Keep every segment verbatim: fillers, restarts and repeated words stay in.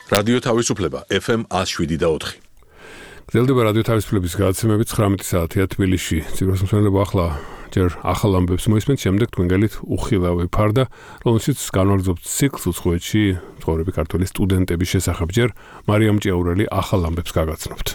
რადიო თავისუფლება ეფ ემ one oh seven და four. გრძელდება რადიო თავისუფლების გადაცემები ცხრამეტი საათია თბილისში. ციგროს მსმენელობა ახლა ჯერ ახალ ამბებს მოისმენთ, შემდეგ თქვენ გელით უხილავი ფარდა, რომელშიც განვაგრძობთ ციკლს უცხოეთში მცხოვრები ქართველი სტუდენტების შესახებ. ჯერ მარიამ ჭიაურელი ახალ ამბებს გაგაცნობთ.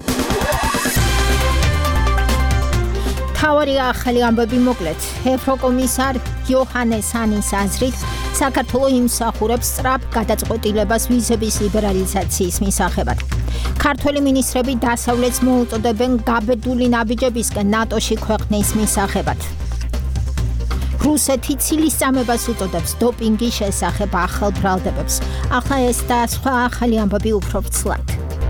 თავარი ახალი ამბები მოკლედ. ევროკომისარ იოჰანეს ჰანის აზრით, საქართველო იმსახურებს სწრაფ გადაწყვეტილებას ვიზების ლიბერალიზაციის მისაღებად. ქართველი მინისტრები დასავლეთს მოუწოდებენ გაბედული ნაბიჯებისკენ ნატოში ქვეყნის მისაღებად. რუსეთი ცილისწამებას უწოდებს დოპინგის შესახებ ახალ ბრალდებებს. ახლა ეს და სხვა ახალი ამბები უფრო ვრცლად.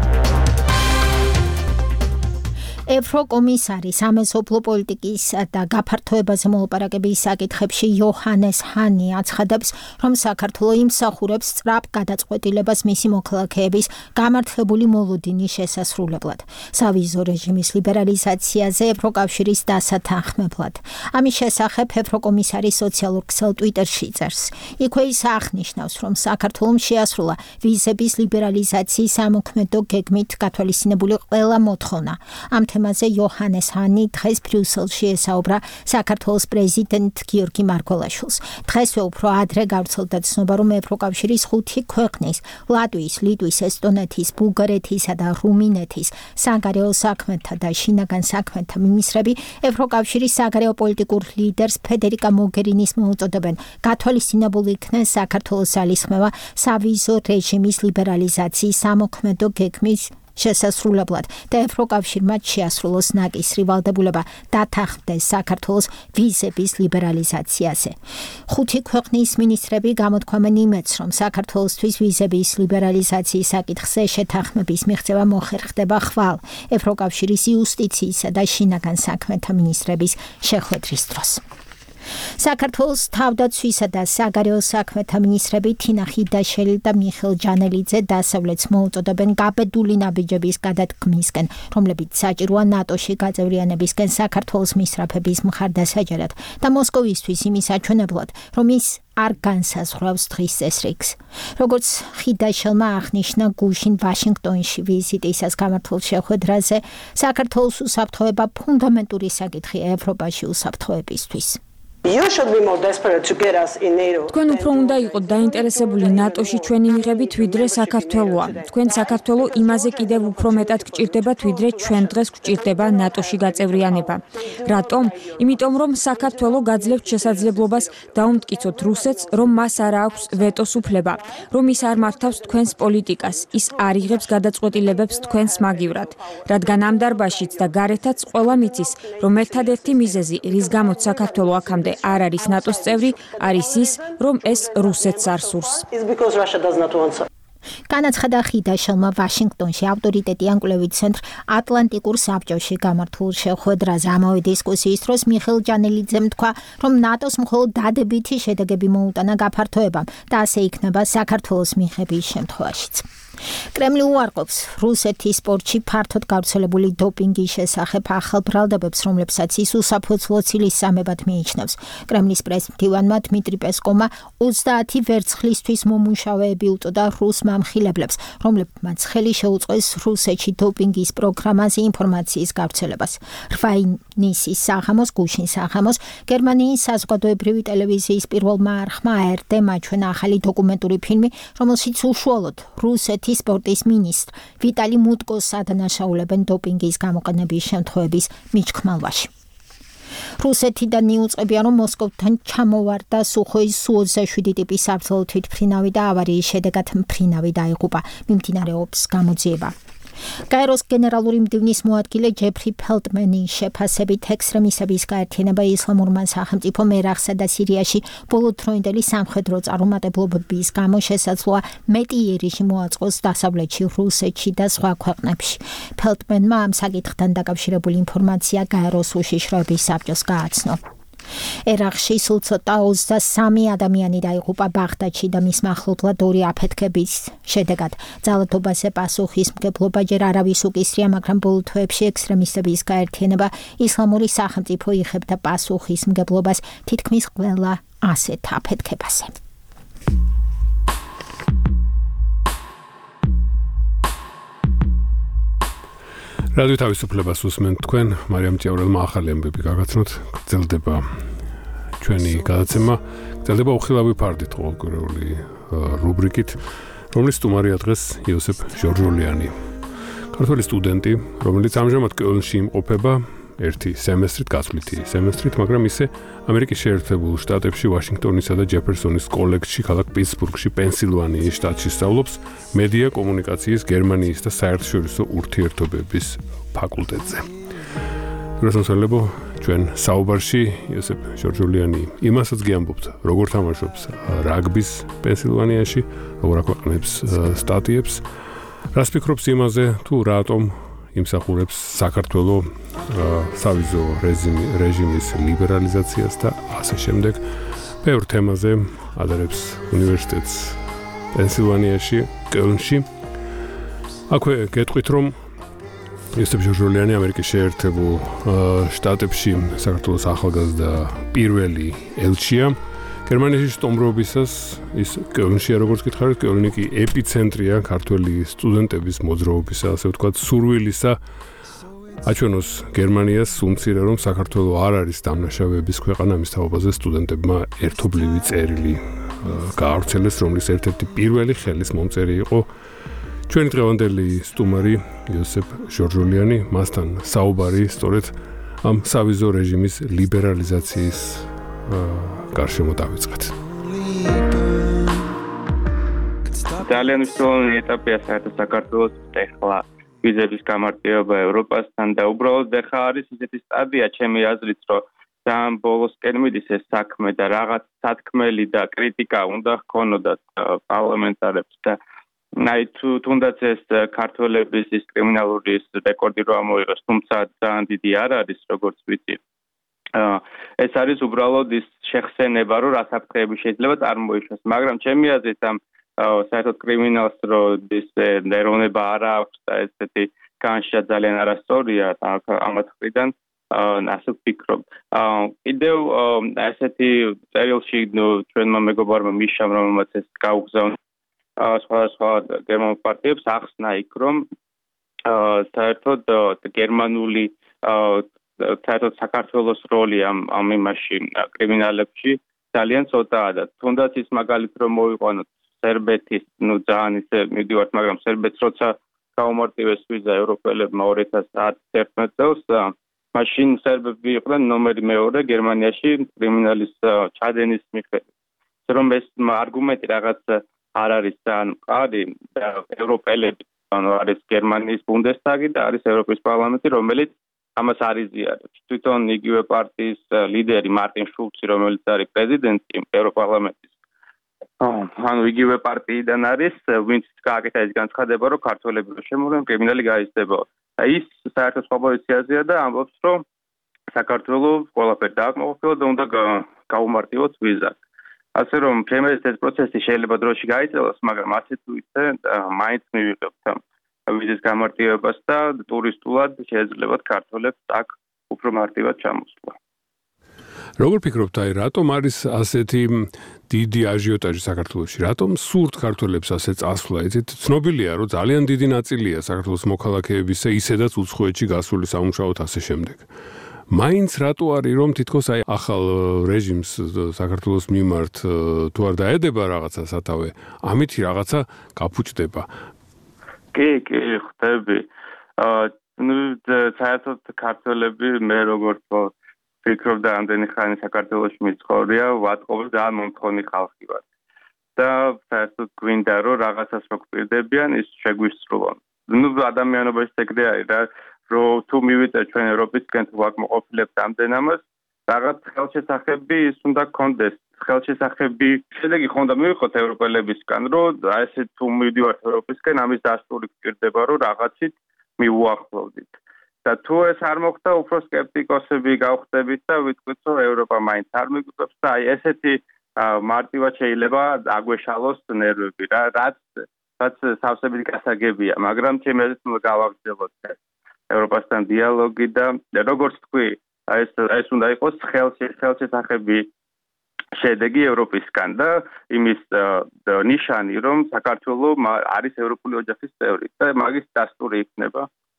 ევროკომისარი სამეზობლო პოლიტიკის და გაფართოებაზე მოლაპარაკების საკითხებში იოჰანეს ჰანი აცხადებს, რომ საქართველო იმსახურებს სწრაფ გადაწყვეტილებას მისი მოქალაქეების გამართლებული მოლოდინის შესასრულებლად, სავიზო რეჟიმის ლიბერალიზაციაზე ევროკავშირის დასათანხმებლად. ამის შესახებ ევროკომისარი სოციალურ ქსელ ტვიტერში წერს. იქვე ის აღნიშნავს, რომ საქართველომ შეასრულა ვიზების ლიბერალიზაციის ამოქმედო გეგმით გათვალისწინებული ყველა მოთხოვნა. ამ თემაზე იოჰანეს ჰანი დღეს ბრიუსელში ესაუბრა საქართველოს პრეზიდენტ გიორგი მარგველაშვილს. დღესვე უფრო ადრე გავრცელდა ცნობა, რომ ევროკავშირის ხუთი ქვეყნის ლატვიის, ლიტვის, ესტონეთის, ბულგარეთისა და რუმინეთის საგარეო საქმეთა და შინაგან საქმეთა მინისტრები ევროკავშირის საგარეო პოლიტიკურ ლიდერს ფედერიკა მოგერინის მოუწოდებენ გათვალისწინებულ იქნეს საქართველოს ძალისხმევა სავიზო რეჟიმის ლიბერალიზაციის ამოქმედო გეგმის შესასრულებლად და ევროკავშირმა შეასრულოს ნაკისრი ვალდებულება დათანხმდეს საქართველოს ვიზების ლიბერალიზაციაზე. ხუთი ქვეყნის მინისტრები გამოთქვამენ იმედს, რომ საქართველოსთვის ვიზების ლიბერალიზაციის საკითხზე შეთანხმების მიღწევა მოხერხდება ხვალ ევროკავშირის იუსტიციისა და შინაგან საქმეთა მინისტრების შეხვედრის დროს. საქართველოს თავდაცვისა და საგარეო საქმეთა მინისტრები თინა ხიდაშელი და მიხეილ ჯანელიძე დასავლეთს მოუწოდებენ გაბედული ნაბიჯების გადადგმისკენ, რომლებიც საჭიროა ნატოში გაწევრიანებისკენ საქართველოს მისწრაფების მხარდასაჭერად და მოსკოვისთვის იმის აჩვენებლად, რომ ის არ განსაზღვრავს დღის წესრიგს. როგორც ხიდაშელმა აღნიშნა გუშინ ვაშინგტონში ვიზიტისას გამართულ შეხვედრაზე, საქართველოს უსაფრთხოება ფუნდამენტური საკითხია ევროპაში უსაფრთხოებისთვის. თქვენ უფრო უნდა იყოთ დაინტერესებული ნატოში ჩვენი მიღებით, ვიდრე საქართველოა. თქვენ საქართველო იმაზე კიდევ უფრო მეტად გჭირდებათ, ვიდრე ჩვენ დღეს გჭირდება ნატოში გაწევრიანება. რატომ? იმიტომ რომ საქართველო გაძლევთ შესაძლებლობას დაუმტკიცოთ რუსეთს, რომ მას არ აქვს ვეტოს უფლება, რომ ის არ მართავს თქვენს პოლიტიკას, ის არ იღებს გადაწყვეტილებებს თქვენს მაგივრად. რადგან ამ დარბაზშიც და გარეთაც ყველამ იცის, რომ ერთადერთი მიზეზი, რის გამოც საქართველო აქამდე არ არის ნატოს წევრი, არის ის, რომ ეს რუსეთს არ სურს. განაცხადა ხიდაშელმა ვაშინგტონში ავტორიტეტიან კვლევით ცენტრ ატლანტიკურ საბჭოში გამართულ შეხვედრაზე. ამავე დისკუსიის დროს მიხეილ ჯანელიძემ თქვა, რომ ნატოს მხოლოდ დადებითი შედეგები მოუტანა გაფართოებამ და ასე იქნება საქართველოს მიღების შემთხვევაშიც. კრემლი უარყოფს რუსეთის სპორტში ფართოდ გავრცელებული დოპინგის შესახებ ახალ ბრალდებებს, რომლებსაც ის უსაფუძვლო ცილისწამებად მიიჩნევს. კრემლის პრესმდივანმა დმიტრი პესკოვმა ოცდაათი ვერცხლისთვის მომუშავეები უწოდა რუს მამხილებლებს, რომლებმაც ხელი შეუწყეს რუსეთში დოპინგის პროგრამაზე ინფორმაციის გავრცელებას. რვა ივნისის საღამოს, გუშინ საღამოს, გერმანიის საზოგადოებრივი ტელევიზიის პირველმა არხმა ა er dე მაჩვენა ახალი დოკუმენტური ფილმი, რომელშიც უშუალოდ რუსეთის სპორტის მინისტრ ვიტალი მუტკოს ადანაშაულებენ დოპინგის გამოყენების შემთხვევების მიჩქმალვაში. რუსეთიდან მიუწევია, რომ მოსკოვთან ჩამოვარდა სუხოის სუ ოცდაშვიდი ტიპის საბრძოლო თვითმფრინავი და ავარიის შედეგად მფრინავი დაიღუპა. მიმდინარეობს გამოძიება. გაეროს გენერალური მდივნის მოადგილე ჯეფრი ფელტმენის შეფასებით ექსტრემისტების გაერთიანება ისლამურმა სახელმწიფომ ერაყსა და სირიაში ბოლოდროინდელი სამხედრო წარუმატებლობების გამო შესაძლოა მეტი იერიში მოაწყოს დასავლეთში, რუსეთში და სხვა ქვეყნებში. ფელტმენმა ამ საკითხთან დაკავშირებული ინფორმაცია გაეროს უშიშროების საბჭოს გააცნო. ერაყში სულ ცოტა ოცდასამი ადამიანი დაიღუპა ბაღდადში და მის მახლობლად ორი აფეთქების შედეგად. ძალადობაზე პასუხისმგებლობა ჯერ არავის უკისრია, მაგრამ ბოლო თვეებში ექსტრემისტების გაერთიანება ისლამური სახელმწიფო იღებდა პასუხისმგებლობას თითქმის ყველა ასეთ აფეთქებაზე. რადიო თავისუფლებას უსმენთ თქვენ, მარიამ ჭიაურელმა ახალი ამბები გაგაცნოთ, გრძელდება ჩვენი გადაცემა, გრძელდება უხილავი ფარდით ყოველკვირეული რუბრიკით, რომლის სტუმარია დღეს იოსებ ჟორჟოლიანი. ქართველი სტუდენტი, რომელიც ამჟამად კეულნში იმყოფება ერთი სემესტრით, გასვლითი სემესტრით, მაგრამ ისე ამერიკის შეერთებულ შტატებში, ვაშინგტონისა და ჯეფერსონის კოლეჯში, ქალაქ პიტსბურგში, პენსილვანიის შტატში სწავლობს მედია კომუნიკაციის, გერმანიის და საერთაშორისო ურთიერთობების ფაკულტეტზე. გასასწორებო ჩვენ საუბარში იოსებ ჟორჟოლიანი იმასაც გიამბობთ, როგორ თამაშობს რაგბის პენსილვანიაში, როგორ აქვეყნებს სტატიებს, რას ფიქრობს იმაზე, თუ რატომ იმსახურებს საქართველოს სავიზო რეჟიმის ლიბერალიზაციას და ასე შემდეგ. ბევრ თემაზე ადარებს უნივერსიტეტს პენსილვანიაში, კეულნში. აქვე გეტყვით, რომ იოსებ ჟორჟოლიანი ამერიკის შეერთებულ შტატებში საქართველოს ახალგაზრდა პირველი ელჩია. გერმანიაში სტუმრობისას ის კეულნშია, როგორც გითხარით, კეულნი კი ეპიცენტრია ქართველი სტუდენტების მოძრაობისა, ასე ვთქვათ, სურვილისა აჩვენოს გერმანიას სუმცირე, რომ საქართველოს არ არის დამნაშავეების ქვეყანა, მის თაობაზე სტუდენტებმა ერთობლივი წერილი გაავრცელეს, რომლის ერთ-ერთი პირველი ხელის მომწერი იყო ჩვენი დღევანდელი სტუმარი იოსებ ჟორჟოლიანი, მასთან საუბარი სწორედ ამ სავიზო რეჟიმის ლიბერალიზაციის გარშემო დავიწყეთ. ძალიან მნიშვნელოვანი ეტაპია საერთოდ საქართველოს ახლა ვიზების გამარტივება ევროპასთან და უბრალოდ ახლა არის ისეთი სტადია, ჩემი აზრით, რომ ძალიან ბოლოსკენ მიდის ეს საქმე და რაღაც სათქმელი და კრიტიკა უნდა ჰქონოდათ პარლამენტარებს და აი თუნდაც ეს ქართველების ის კრიმინალური რეკორდი რომ ამოიღეს, თუმცა ძალიან დიდი არ არის, როგორც ვიცი. ეს არის უბრალოდ ის შეხსენება, რომ რა საფრთხეები შეიძლება წარმოიშვას, მაგრამ ჩემი აზრით ამ საერთოდ კრიმინალს რომ ის ეროვნება არ აქვს და ესეთი განშა ძალიან არასწორია ამათ მხრიდან, ასე ვფიქრობ. კიდევ ესეთი წერილში ჩვენმა მეგობარმა მიშამ, რომელმაც ეს გაუგზავნა სხვადასხვა გერმანულ პარტიებს, ახსნა იქ, რომ საერთოდ გერმანული საერთოდ საქართველოს როლი ამ ამ იმაში კრიმინალებში ძალიან ცოტაა და თუნდაც ის მაგალითად რომ მოვიყვანოთ სერბეთის, ნუ ძალიან ისე მივდივართ, მაგრამ სერბეთს როცა გაუმარტივეს ვიზა ევროპელებმა ორი ათას ათერთმეტ წელს, მაშინ სერბები იყვნენ ნომერი მეორე გერმანიაში კრიმინალის ჩადენის მიხედვით. რომ ეს არგუმენტი რაღაც არ არის ძალიან მყარი და ევროპელები, ანუ არის გერმანიის ბუნდესტაგი და არის ევროპის პარლამენტი, რომელიც ამას არ იზიარებს. თვითონ იგივე პარტიის ლიდერი მარტინ შულცი, რომელიც არის პრეზიდენტი ევროპარლამენტის, ანუ იგივე პარტიიდან არის, ვინც გააკეთა ის განცხადება, რომ ქართველები რო შემოვლენ, კრიმინალი გაიზრდება. ის საერთოდ სხვა პოზიციაზეა და ამბობს, რომ საქართველოს ყველაფერი დააკმაყოფილა და უნდა გაუმარტივოთ ვიზა. ასე რომ ჩემი ეს პროცესი შეიძლება დროში გაიწელოს, მაგრამ ასე თუ ისე მაინც მივიღებთ ვიზის გამარტივებას და ტურისტულად შეეძლებათ ქართველებს აქ უფრო მარტივად ჩამოსვლა. როგორ ფიქრობთ, აი რატომ არის ასეთი დიდი აჟიოტაჟი საქართველოში? რატომ სურთ ქართველებს ასე წასვლა? იცით, ცნობილია, რომ ძალიან დიდი ნაწილია საქართველოს მოქალაქეებისა ისედაც უცხოეთში გასული სამუშაოდ ასე შემდეგ. მაინც რატო არის, რომ თითქოს აი ახალ რეჟიმს საქართველოს მიმართ თუ არ დაედება რაღაცა სათავე, ამითი რაღაცა გაფუჭდება. კი, კი, ხდები. ნუ საერთოდ ქართველები მე როგორც ვფიქრობ და ამდენი ხანი საქართველოში მიცხოვრია, ვატყობთ ძალიან მომთხოვნი ხალხი ვარ. და საერთოდ გვინდა რომ რაღაცას მოგპირდებიან, ის შეგვისრულონ. ნუ ადამიანობაში ეგრე არის რა, რომ თუ მივიწერ ჩვენ ევროპისკენ თუ ვაკმაყოფილებთ ამდენ ამას, რაღაც ხელშესახები ის უნდა გქონდეს. ხელშესახები შედეგი ხონდა მივიღოთ ევროპელებისგან, რომ აი ესე თუ მივდივართ ევროპისკენ, ამის დასტური გჭირდება, რომ რაღაცით მიუახლოვდით. და თუ ეს არ მოხდა, უფრო სკეპტიკოსები გავხდებით და ვიტყვით, რომ ევროპა მაინც არ მიგვიწევს და აი ესეთი მარტივად შეიძლება აგვეშალოს ნერვები რა, რაც რაც სავსებით გასაგებია, მაგრამ ჩემი აზრით უნდა გავაგრძელოთ ევროპასთან დიალოგი და როგორც თქვი, ეს ეს უნდა იყოს ხელშესახები შედეგი ევროპისგან და იმის ნიშანი, რომ საქართველოს არის ევროპული ოჯახის წევრი და მაგის დასტური იქნება.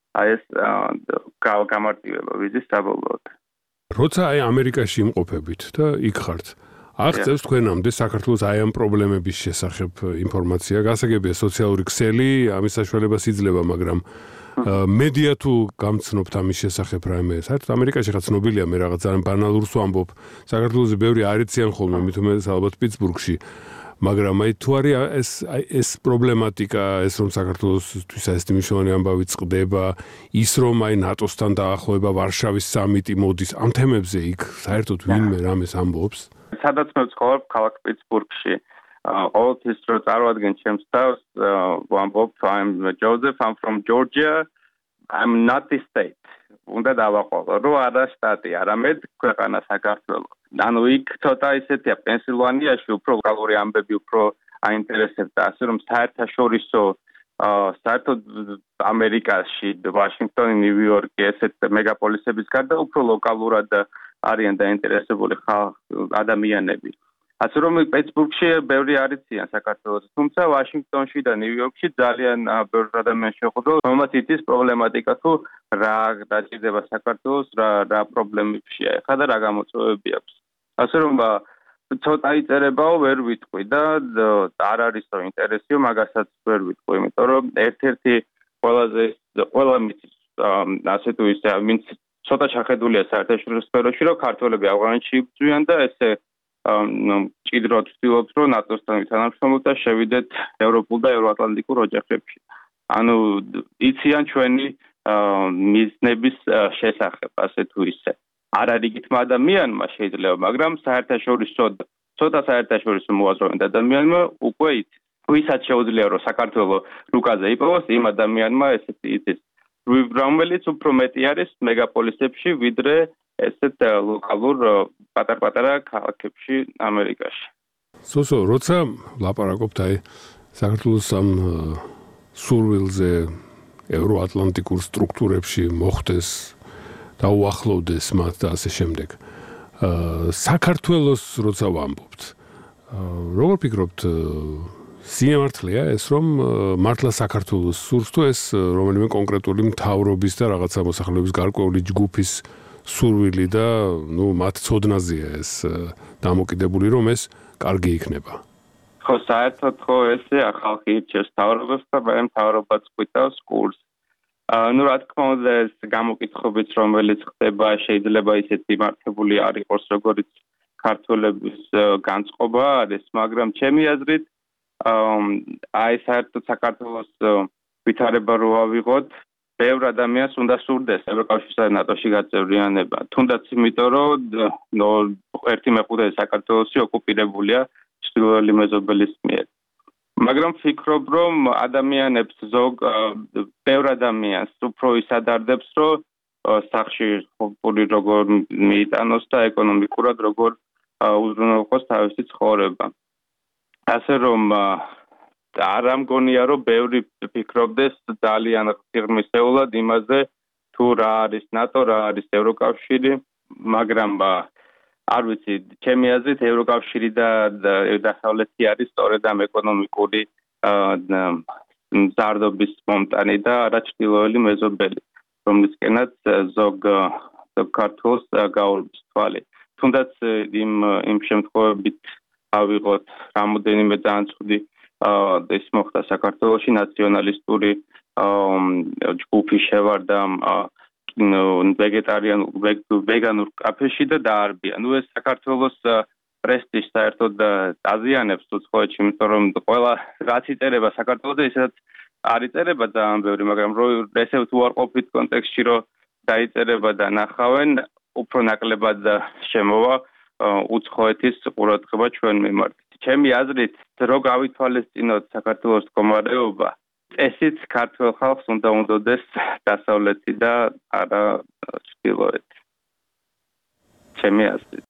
აი ეს გამარტივება ვიზის საბოლოოდ. როცა აი ამერიკაში იმყოფებით და იქ ხართ, აღწევს თქვენამდე საქართველოს აი ამ პრობლემების შესახებ ინფორმაცია, გასაგებია სოციალური ქსელი, ამის საშუალებას იძლევა, მაგრამ მედია თუ გამცნობთ ამის შესახებ რაიმე, საერთოდ ამერიკაში ხა ცნობილია, მე რაღაც ძალიან ბანალურს ვამბობ, საქართველოს ბევრი არ იციან ხოლმე, მით უმეტეს ალბათ პიტსბურგში. მაგრამ აი თუ არის ეს ეს პრობლემატიკა, ეს რომ საქართველოსთვის ეს მნიშვნელოვანი ამბავი წყდება, ის რომ აი ნატოსთან დაახლოება, ვარშავის სამიტი მოდის, ამ თემებზე იქ საერთოდ ვინმე რამეს ამბობს? სადაც მე ვცხოვრობ ქალაქ პიტსბურგში. ყოველთვის რო წარვადგენ ჩემს თავს, ვამბობ, I'm Joseph, I'm from Georgia, I'm not the state. უნდა დავაყოლო, რომ არა შტატი, არამედ ქვეყანა საქართველო. ანუ იქ ცოტა ისეთია პენსილვანიაში უფრო ლოკალური ამბები უფრო აინტერესებდა, ასე რომ საერთაშორისო საერთოდ ამერიკაში, ვაშინგტონი, ნიუ-იორკი, ესეთ მეგაპოლისების გარდა უფრო ლოკალურად არიან დაინტერესებული ადამიანები. ასე რომ პიტსბურგში ბევრი არ იციან საქართველოს, თუმცა ვაშინგტონში და ნიუ-იორკში ძალიან ბევრი ადამიანი შეხვდა, რომელმაც იცის პრობლემატიკა თუ რა დაჭირდება საქართველოს, რა რა პრობლემებშია ეხლა და რა გამოწვევები აქვს. ასე რომ ცოტა იწერებაო ვერ ვიტყვი და არ არისო ინტერესიო, მაგასაც ვერ ვიტყვი, იმიტომ რომ ერთ-ერთი ყველაზე ყველა მის ასე თუ ისე ვინც ცოტა შეხედულია საერთაშორისო სფეროში, რომ ქართველები ავღანეთში იბრძვიან და ესე ჭიდროდ ვცდილობთ, რომ ნატოსთან ვითანამშრომლოთ და შევიდეთ ევროპულ და ევროატლანტიკურ ოჯახებში. ანუ იციან ჩვენი მიზნების შესახებ, ასე თუ ისე. არ არის გითმა ადამიანმა შეიძლება, მაგრამ საერთაშორისო ცოტა საერთაშორისო მოაზროვნე ადამიანმა უკვე იცის. ვისაც შეუძლია, რომ საქართველოს რუკაზე იპოვოს, იმ ადამიანმა ესეთი იცის. რომელიც უფრო მეტი არის მეგაპოლისებში, ვიდრე ესეთ ლოკალურ პატარ-პატარა ქალაქებში ამერიკაში. სოსო, როცა ლაპარაკობთ აი საქართველოს ამ სურვილზე ევროატლანტიკურ სტრუქტურებში მოხდეს და უახლოვდეს მათ და ასე შემდეგ. საქართველოს როცა ვამბობთ, როგორ ფიქრობთ, სიმართლეა ეს რომ მართლა საქართველოს სურს თუ ეს რომელიმე კონკრეტული მთავრობის და რაღაცა მოსახლეობის გარკვეული ჯგუფის სურვილი და ნუ მათ ცოდნაზეა ეს დამოკიდებული რომ ეს კარგი იქნება. ხო, საერთოდ ხო ესეა ხალხი ირჩევს მთავრობას და მე მთავრობაც გვიტავს კურსს. ну, რა თქმა უნდა, ეს გამოკითხებით, რომელიც ხდება, შეიძლება ისეთი მართებული არ იყოს, როგორც ქართველების განწყობა არის, მაგრამ ჩემი აზრით, აი საერთოდ საქართველოს ვითარება რო ავიღოთ, ბევრ ადამიანს უნდა სურდეს ევროკავშირსა და ნატოში გაწევრიანება. თუნდაც იმიტომ, რომ ერთი მეხუთედი საქართველოსი ოკუპირებულია ჩრდილოელი მეზობელის მიერ. მაგრამ ვფიქრობ, რომ ადამიანებს ზოგ ბევრ ადამიანს უფრო ისადარდებს, რომ სახში ხოპური როგორ მიიტანოს და ეკონომიკურად როგორ უზრუნველყოს თავისი ცხოვრება. ასე რომ არ ამგონია, რომ ბევრი ფიქრობდეს ძალიან ღირმისეულად იმაზე, თუ რა არის ნატო, რა არის ევროკავშირი, მაგრამ არ ვიცი, ჩემი აზრით ევროკავშირი და დასავლეთი არის სწორედ ამ ეკონომიკური მზარდობის მომტანი და არა ჩრდილოელი მეზობელი, რომლისკენაც ზოგ ქართველს გაურბის თვალი. თუნდაც იმ იმ შემთხვევებით ავიღოთ რამოდენიმე ძალიან ცუდი ეს მოხდა საქართველოში ნაციონალისტური ჯგუფი შევარდა ვეგეტარიანულ ვეგანურ კაფეში და დაარბია. ნუ ეს საქართველოს პრესტიჟს საერთოდ აზიანებს უცხოეთში, იმიტომ რომ ყველა რაც იწერება საქართველოს ისედაც არ იწერება ძალიან ბევრი, მაგრამ ესე უარყოფით კონტექსტში რომ დაიწერება და ნახავენ, უფრო ნაკლებად შემოვა უცხოეთის ყურადღება ჩვენ მიმართ. ჩემი აზრით, რო გავითვალისწინოთ საქართველოს მდგომარეობა, ესეც ქართველ ხალხს უნდა უნდოდეს დასავლეთი და არა ჩრდილოეთი. ჩემი აზრით.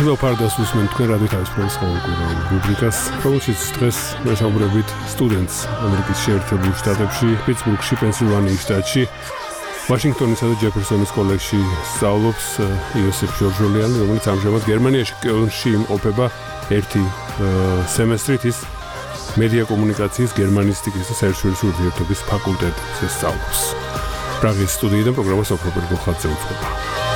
უხილავ ფარდას უსმენ თქვენ რადიო თავისუფლების ყოველკვირეულ რუბრიკას, რომელშიც დღეს ვესაუბრებით სტუდენტს ამერიკის შეერთებულ შტატებში, პიტსბურგში, პენსილვანიის შტატში, ვაშინგტონისა და ჯეფერსონის კოლეჯში სწავლობს იოსებ ჟორჟოლიანი, რომელიც ამჟამად გერმანიაში კელნში იმყოფება ერთი სემესტრით ის მედია კომუნიკაციის გერმანისტიკის და საერთაშორისო ურთიერთობის ფაკულტეტზე სწავლობს. პრაღის სტუდიიდან პროგრამას ოფრობერ გოხაძე უწყობა.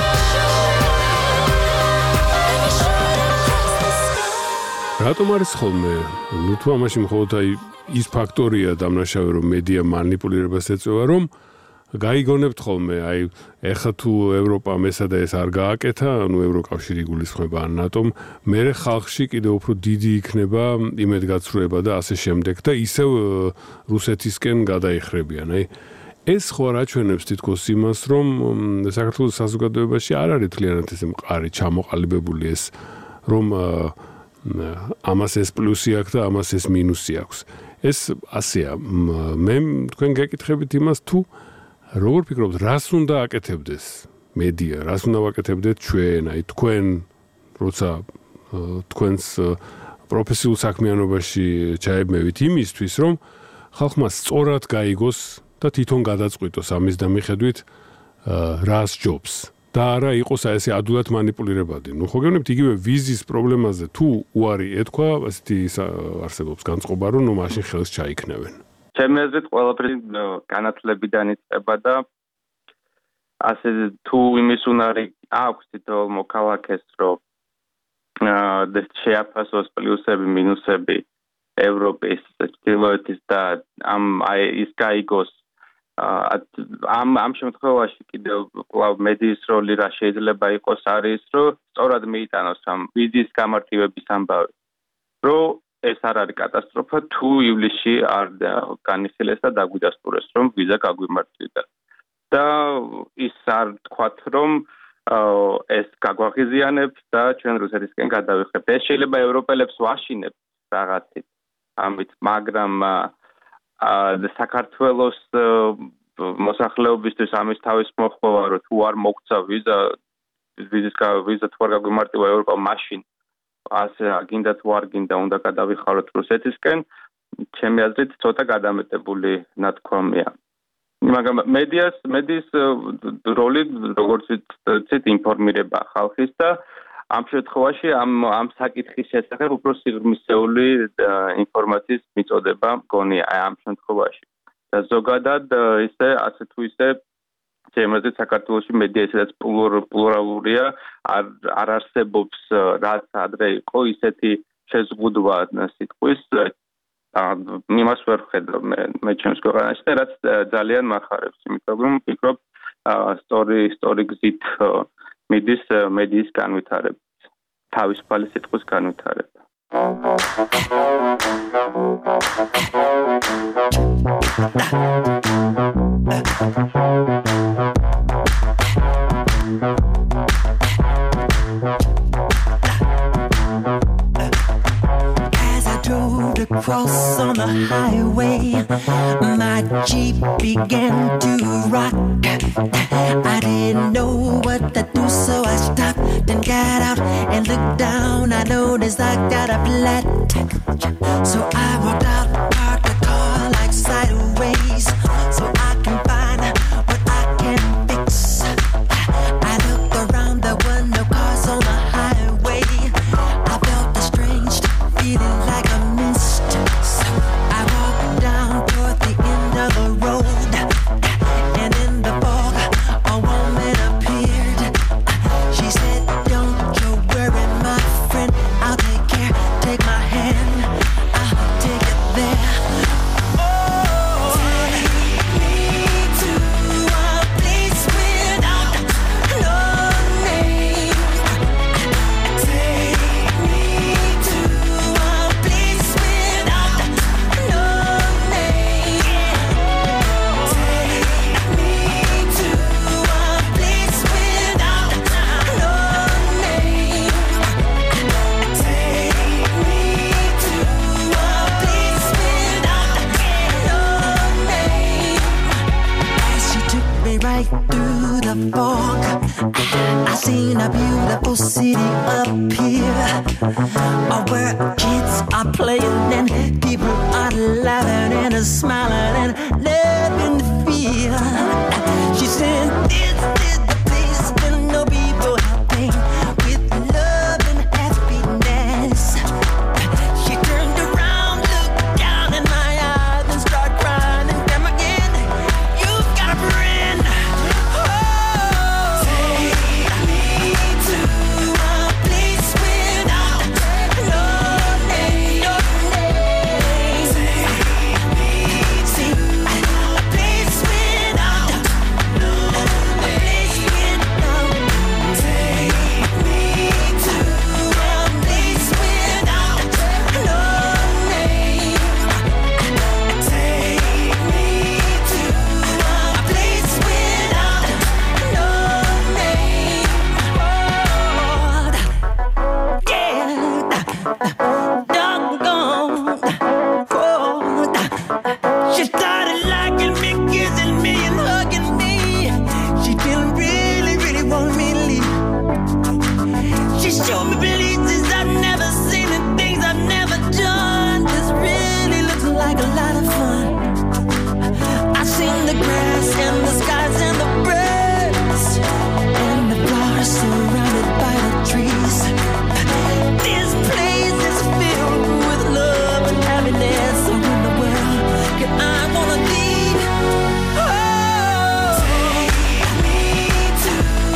რატომ არის ხოლმე? ნუ თუ ამაში მხოლოდ აი ის ფაქტორია დამნაშავე, რომ მედია манипуლირებას ეწევა, რომ გაიგონებთ ხოლმე, აი ეხლა თუ ევროპამ ესა და ეს არ გააკეთა, ანუ ევროკავშირი გულისხმება ან ნატომ, მერე ხალხში კიდევ უფრო დიდი იქნება იმედგაცრუება და ასე შემდეგ და ისევ რუსეთისკენ გადაიხრებიან. აი ეს ხო არ აჩვენებს თითქოს იმას, რომ საქართველოს საზოგადოებაში არ არის თლიანად ესე მყარი ჩამოყალიბებული ეს, რომ ამას ეს პლუსი აქვს და ამას ეს მინუსი აქვს. ეს ასეა. მე თქვენ გეკითხებით იმას, თუ როგორ ფიქრობთ, რას უნდა აკეთებდეს მედია, რას უნდა ვაკეთებდეთ ჩვენ, აი თქვენ, როცა თქვენს პროფესიულ საქმიანობაში ჩაებმევით იმისთვის, რომ ხალხმა სწორად გაიგოს და თვითონ გადაწყვიტოს ამის დამიხედვით რას ჯობს. და არა იყოს ესე ადულად манипуლირებადი. ნუ ხო გეუბნებით იგივე ვიზის პრობლემაზე თუ უარი ეთქვა, ასეთი არსებობს განწყობა, რომ ნუ მაშინ ხელს ჩაიქნევენ. ჩემი აზრით ყველაფერი განათლებიდან იწყება და ასე თუ იმის უნარი აქვს თითოეულ მოქალაქეს, რომ შეაფასოს პლუსები, მინუსები ევროპის, ჩრდილოეთის და ამ აი ის გაიგოს ამ ამ შემთხვევაში კიდევ კვლავ მედიის როლი რა შეიძლება იყოს არის, რომ სწორად მიიტანოს ამ ვიზის გამარტივების ამბავი. რომ ეს არ არის კატასტროფა, თუ ივლისში არ განიხილეს და დაგვიდასტურეს, რომ ვიზა გაგვიმარტივდა. და ის არ თქვათ, რომ ეს გაგვაღიზიანებს და ჩვენ რუსეთისკენ გადავიხებთ. ეს შეიძლება ევროპელებს ვაშინებს რაღაცით ამით, მაგრამ საქართველოს მოსახლეობისთვის ამის თავის მოხმობა, რომ თუ არ მოგცა ვიზა, ვიზის ვიზა თუ არ გაგვიმარტივა ევროპა, მაშინ ასე გინდა თუ არ გინდა უნდა გადავიხაროთ რუსეთისკენ, ჩემი აზრით ცოტა გადამეტებული ნათქვამია. მაგრამ მედიას მედიის როლი როგორც ვთქვით, ინფორმირება ხალხის და ამ შემთხვევაში ამ ამ საკითხის შესახებ უფრო სიღრმისეული ინფორმაციის მიწოდება მგონია ამ შემთხვევაში. და ზოგადად ისე ასე თუ ისე ჩემი აზრით საქართველოში მედია ისედაც პლურალურია, არ არ არსებობს რაც ადრე იყო ისეთი შეზღუდვა სიტყვის იმას ვერ ვხედავ მე მე ჩემს ქვეყანაში და რაც ძალიან მახარებს, იმიტომ რომ ვფიქრობ სტორი სტორი გზით მიდის მედიის განვითარება, თავისუფალი სიტყვის განვითარება. Across on the highway, my Jeep began to rock. I didn't know what to do, so I stopped and got out and looked down. I noticed I got a flat, so I walked out, parked the car like sideways, so I can find what I can fix. I looked around, there were no cars on the highway. I felt a strange feeling like a I walked down toward the end of the road, and in the fog, a woman appeared. She said, "Don't you worry, my friend. I'll take care. Take my hand. I'll take it there." me right through the fog. I seen a beautiful city up here, uh, where kids are playing and people are laughing and smiling and loving the feel. She said, "This is the place where no people happy with love and happiness." She turned around, looked down in my eyes, and started crying and come again. You've got a friend. Oh, take me to a place without no name, no name. Take me to a place without no name, a place without. Take me to a place without no name. Take me to a place without no name. Oh, yeah, doggone. Oh, she started liking me, kissing me, and hugging me. She didn't really, really want me to leave. She showed me places I've never seen and things I've never done. This really looks like a lot of fun. I seen the grass and the skies and the birds and the flowers surrounded by the trees. This place is filled with love and happiness. So in the world can I wanna be? Oh, take me to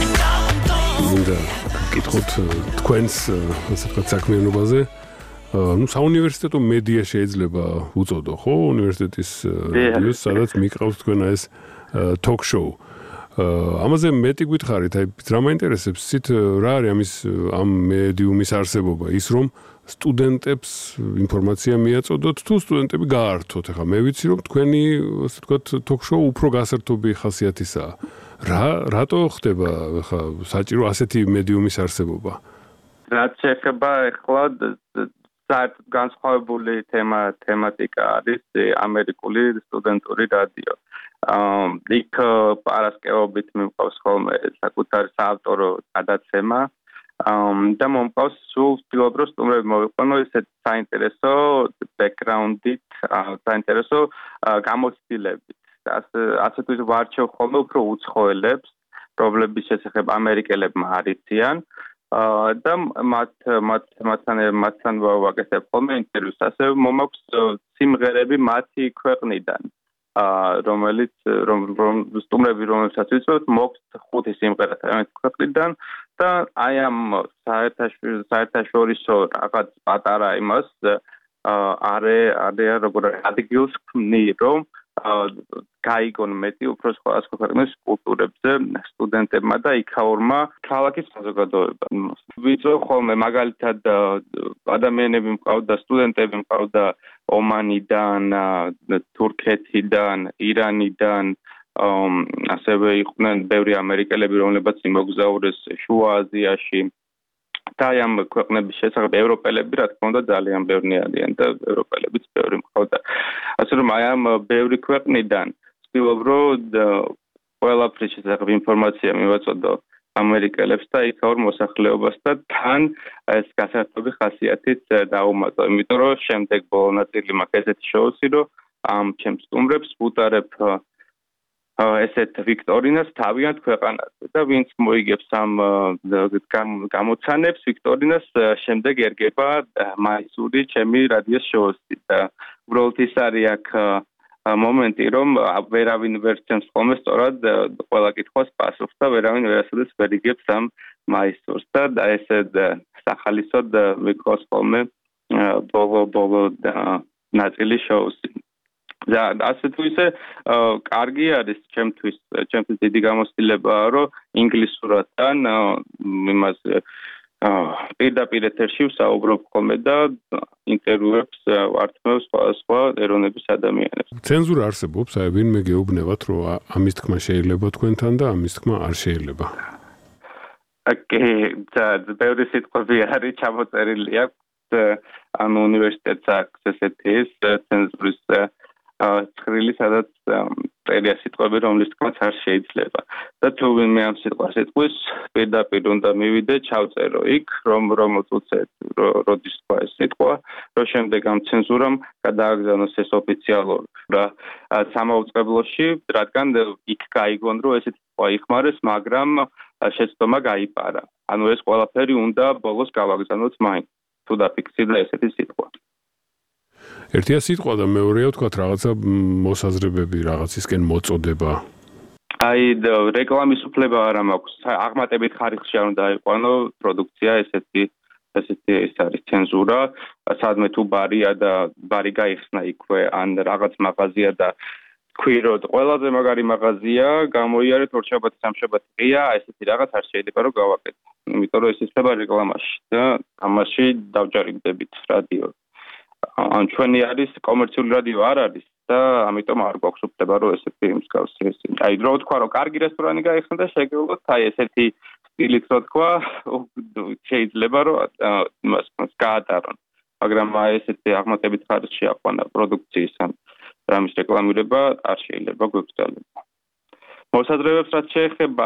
მინდა გითხოთ თქვენს ასე ვთქვათ საქმიანობაზე. ნუ საუნივერსიტეტო მედია შეიძლება უწოდო, ხო? უნივერსიტეტის რადიოს, სადაც მიყავს თქვენ ეს talk show. ამაზე მეტი გითხარით, აი რა მაინტერესებს, ცით რა არის ამის ამ მედიუმის არსებობა, ის რომ სტუდენტებს ინფორმაცია მიაწოდოთ თუ სტუდენტები გაართოთ. ახლა მე ვიცი რომ თქვენი ასე ვთქვათ talk show უფრო გასართობი ხასიათისაა. რა რატო ხდება ახლა საჭირო ასეთი მედიუმის არსებობა? რაც შეეხება ახლა საერთოდ განსხვავებული თემა თემატიკა არის ამერიკული სტუდენტური რადიო. აა იქ პარასკევობით მიმყავს ხოლმე საკუთარი საავტორო გადაცემა. აა და მომყავს სულ ვთქვათ რომ სტუმრები მოვიყვანო ესეთ საინტერესო ბექგრაუნდით, საინტერესო გამოცდილებით. ასე ასე თუ ვარჩევ ხოლმე უფრო უცხოელებს, პრობლემების შესახებ ამერიკელებმა არიციან. და მათ მათ მათთან მათთან ვაკეთებ ხოლმე ინტერვიუს. ასევე მომაქვს სიმღერები მათი ქვეყნიდან, რომელიც რომ რომ სტუმრები რომელსაც ვიცით, მოაქვს ხუთი სიმღერა ამ ქვეყნიდან და აი ამ საერთაშორისო რაღაც პატარა იმას არე არე როგორ ადგილს ქმნი რომ გაიგონ მეტი უფრო სხვა სხვა ქვეყნის კულტურებზე სტუდენტებმა და იქაურმა ქალაქის საზოგადოებამ. ვიცი ხოლმე მაგალითად ადამიანები მყავდა, სტუდენტები მყავდა ომანიდან, თურქეთიდან, ირანიდან, ასევე იყვნენ ბევრი ამერიკელები, რომლებიც იმოგზაურეს შუა აზიაში. და ამ ქვეყნების შესახებ ევროპელები რა თქმა უნდა ძალიან ბევრი არიან და ევროპელებიც ბევრი მყავდა. ასე რომ აი ამ ბევრი ქვეყნიდან ვცდილობ რომ ყველაფრის შესახებ ინფორმაცია მივაწოდო ამერიკელებს და იქაურ მოსახლეობას და თან ეს გასართობი ხასიათით დაუმატო. იმიტომ რომ შემდეგ ბოლო ნაწილი მაქვს ესეთი შოუსი რომ ამ ჩემს სტუმრებს ვუტარებ ესეთ ვიქტორინას თავიანთ ქვეყანაზე და ვინც მოიგებს ამ გამოცანებს ვიქტორინას შემდეგ ერგება მაისური ჩემი რადიოს შოუსი და უბრალოდ ის არის აქ მომენტი რომ ვერავინ ვერ ცემს ხოლმე სწორად ყველა კითხვას პასუხს და ვერავინ ვერასოდეს ვერ იგებს ამ მაისურს და ესე სახალისოდ ვიქოს ხოლმე ბოლო ბოლო ნაწილი შოუსი. და ასე თუ ისე კარგი არის ჩემთვის ჩემთვის დიდი გამოცდილებაა რომ ინგლისურადთან იმას პირდაპირ ეთერში ვსაუბრობ ხოლმე და ინტერვიუებს ვართმევ სხვადასხვა ეროვნების ადამიანებს. ცენზურა არსებობს, აი ვინმე გეუბნებათ რომ ამის თქმა შეიძლება თქვენთან და ამის თქმა არ შეიძლება. აკე და ბევრი სიტყვები არის ჩამოწერილი აქვს ამ უნივერსიტეტს აქვს ესეთი ცენზურის ცხრილი, სადაც წერია სიტყვები, რომლის თქმაც არ შეიძლება. და თუ ვინმე ამ სიტყვას იტყვის, პირდაპირ უნდა მივიდე, ჩავწერო იქ, რომ რომ უწუწეთ, როდის თქვა ეს სიტყვა, რომ შემდეგ ამ ცენზურამ გადააგზავნოს ეს ოფიციალურ სამაუწყებლოში, რადგან იქ გაიგონ, რომ ესეთი სიტყვა იხმარეს, მაგრამ შეცდომა გაიპარა. ანუ ეს ყველაფერი უნდა ბოლოს გავაგზავნოთ მაინც, თუ დაფიქსირდა ესეთი სიტყვა. ერთია სიტყვა და მეორეა ვთქვათ რაღაცა მოსაზრებები, რაღაცისკენ მოწოდება. აი რეკლამის უფლება არ მაქვს. აღმატებით ხარისხში არ უნდა აიყვანო პროდუქცია, ესეთი ესეთი ეს არის ცენზურა. სადმე თუ ბარია და ბარი გაიხსნა იქვე, ან რაღაც მაღაზია და თქვი რომ ყველაზე მაგარი მაღაზია, გამოიარეთ ორშაბათი სამშაბათი ღია, ესეთი რაღაც არ შეიძლება რომ გავაკეთო. იმიტომ რომ ეს ისება რეკლამაში და ამაში დავჯერებდებით რადიო. ან ჩვენი არის კომერციული რადიო არ არის და ამიტომ არ გვაქვს უფლება რომ ესეთი მსგავსი ესე. აი რო თქვა რომ კარგი რესტორანი გაიხსნა და შეგეძლოთ აი ესეთი სტილით რო თქვა შეიძლება რომ იმას გაატარონ. მაგრამ აი ესეთი აღმატებით ხარისხში აყვანა პროდუქციის ან რამის რეკლამირება არ შეიძლება გვეგრძელება. მოსაზრებებს რაც შეეხება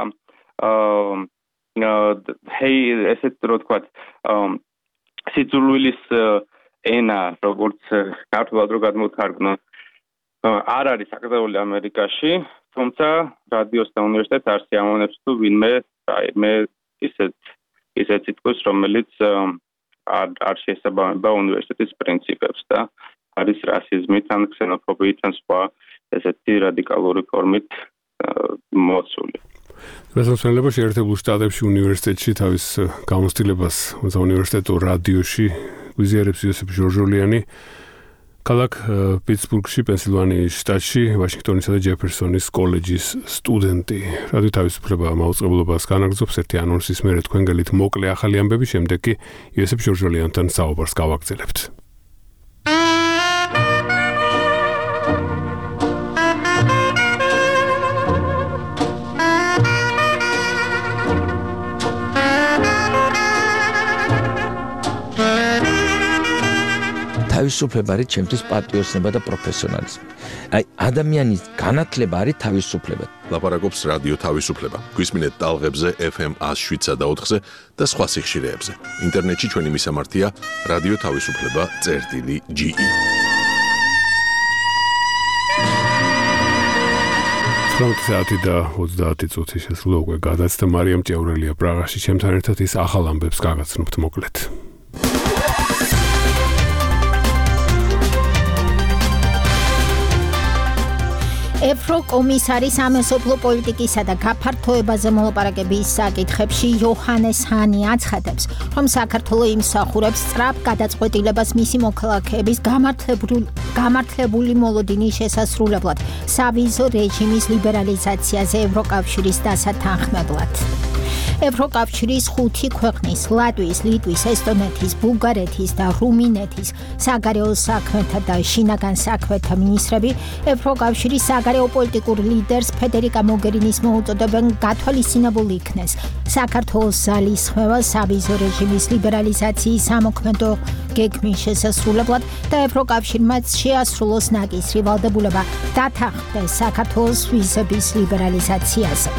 აა ჰეი ესეთ რო თქვა სიძულვილის ენა როგორც ქართულად რო გადმოვთარგმნო არ არის აკრძალული ამერიკაში, თუმცა რადიოს და უნივერსიტეტს არ სიამოვნებს თუ ვინმე მე ისეთ ისეთ სიტყვის, რომელიც არ არ შეესაბამება უნივერსიტეტის პრინციპებს და არის რასიზმით ან ქსენოფობიით ან სხვა ესეთი რადიკალური ფორმით მოცული. რასაკვირველია შეერთებულ შტატებში უნივერსიტეტში თავის გამოცდილებას უნივერსიტეტურ რადიოში ვიზიარებს იოსებ ჟორჟოლიანი ქალაქ პიტსბურგში, პენსილვანიის შტატში, ვაშინგტონისა და ჯეფერსონის კოლეჯის სტუდენტი. რადიო თავისუფლება მაუწყებლობას განაგრძობს ერთი ანონსის მერე თქვენ გელით მოკლე ახალი ამბები, შემდეგ კი იოსებ ჟორჟოლიანთან საუბარს გავაგრძელებთ. თავისუფლება არის ჩემთვის პატრიოტიზმი და პროფესიონალიზმი. აი ადამიანის განათლება არის თავისუფლება. ლაპარაკობს რადიო თავისუფლება. გვისმინეთ ტალღებზე ეფ ემ one oh seven და ოთხზე და სხვა სიხშირეებზე. ინტერნეტში ჩვენი მისამართია რადიო თავისუფლება წერტილი ჯი ი. ცხრამეტი საათი და ოცდაათი წუთი შესრულდა უკვე გადაცდა. მარიამ ჭიაურელია პრაღაში ჩემთან ერთად ის ახალ ამბებს გაგაცნობთ მოკლედ. ევროკომისარი სამეზობლო პოლიტიკისა და გაფართოებაზე მოლაპარაკების საკითხებში იოჰანეს ჰანი აცხადებს, რომ საქართველოს იმსახურებს სწრაფ გადაწყვეტილებას მისი მოქალაქეების გამართლებული მოლოდინის შესასრულებლად, სავიზო რეჟიმის ლიბერალიზაციაზე ევროკავშირის დასათანხმებლად. ევროკავშირის ხუთი ქვეყნის ლატვიის, ლიტვის, ესტონეთის, ბულგარეთის და რუმინეთის საგარეო საქმეთა და შინაგან საქმეთა მინისტრები ევროკავშირის საგარეო პოლიტიკურ ლიდერს ფედერიკა მოგერინის მოუწოდებენ გათვალისწინებულ იქნეს საქართველოს ზალისხმევა სავიზო რეჟიმის ლიბერალიზაციის სამოქმედო გეგმის შესასრულებლად და ევროკავშირმა შეასრულოს ნაკისრი ვალდებულება დათანხმდეს საქართველოს ვიზების ლიბერალიზაციაზე.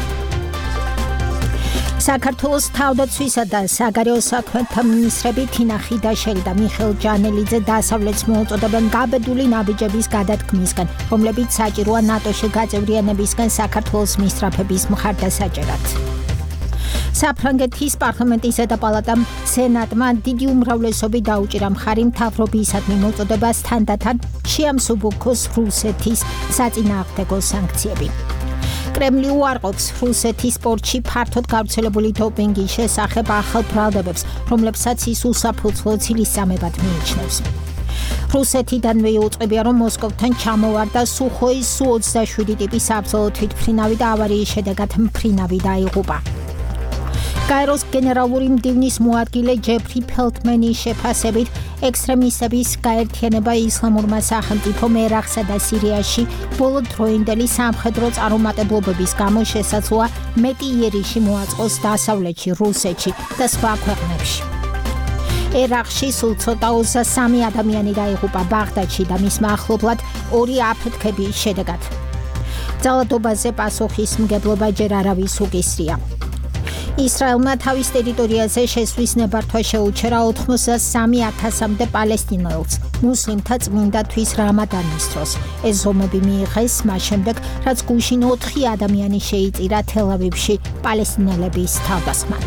საქართველოს თავდაცვისა და საგარეო საქმეთა მინისტრები თინა ხიდაშელი და მიხეილ ჯანელიძე დასავლეთს მოუწოდებენ გაბედული ნაბიჯების გადადგმისგან, რომლებიც საჭიროა ნატოში გაწევრიანებისგან საქართველოს მისწრაფების მხარდასაჭერად. საფრანგეთის პარლამენტის ზედაპალატამ სენატმა დიდი უმრავლესობით დაუჭირა მხარი მთავრობისადმი მოწოდებას თანდათან შეამსუბუქოს რუსეთის საწინააღმდეგო სანქციები. კრემლი უარყოფს რუსეთის სპორტში ფართოდ გავრცელებული დოპინგის შესახებ ახალ ბრალდებებს, რომლებსაც ის უსაფუძვლო ცილისწამებად მიიჩნევს. რუსეთიდანვე იუწყებია, რომ მოსკოვთან ჩამოვარდა სუხოის სუ ოცდაშვიდი ტიპის საბრძოლო თვითმფრინავი და ავარიის შედეგად მფრინავი დაიღუპა. გაეროს გენერალური მდივნის მოადგილე ჯეფრი ფელტმენის შეფასებით ექსტრემისტების გაერთიანება ისლამურმა სახელმწიფო ერაყსა და სირიაში ბოლო დროინდელი სამხედრო წარუმატებლობების გამო შესაძლოა მეტი იერიში მოაწყოს დასავლეთში, რუსეთში და სხვა ქვეყნებში. ერაყში სულ ცოტა ოცდაათი ადამიანი დაიღუპა ბაღდადში და მისმა ახლობლად ორი აფეთქების შედეგად. ძალადობაზე პასუხისმგებლობა ჯერ არავის უგისრია. ისრაელმა თავის ტერიტორიაზე შესვლის ნებართვა შეუჩერა ოცდასამი ათასამდე პალესტინელს მუსლიმთა წმინდა თვის რამადანის დროს. ეს ზომები მიიღეს მას შემდეგ, რაც გუშინ ოთხი ადამიანი შეიწირა თელ-ავივში პალესტინელების თავდასხმად.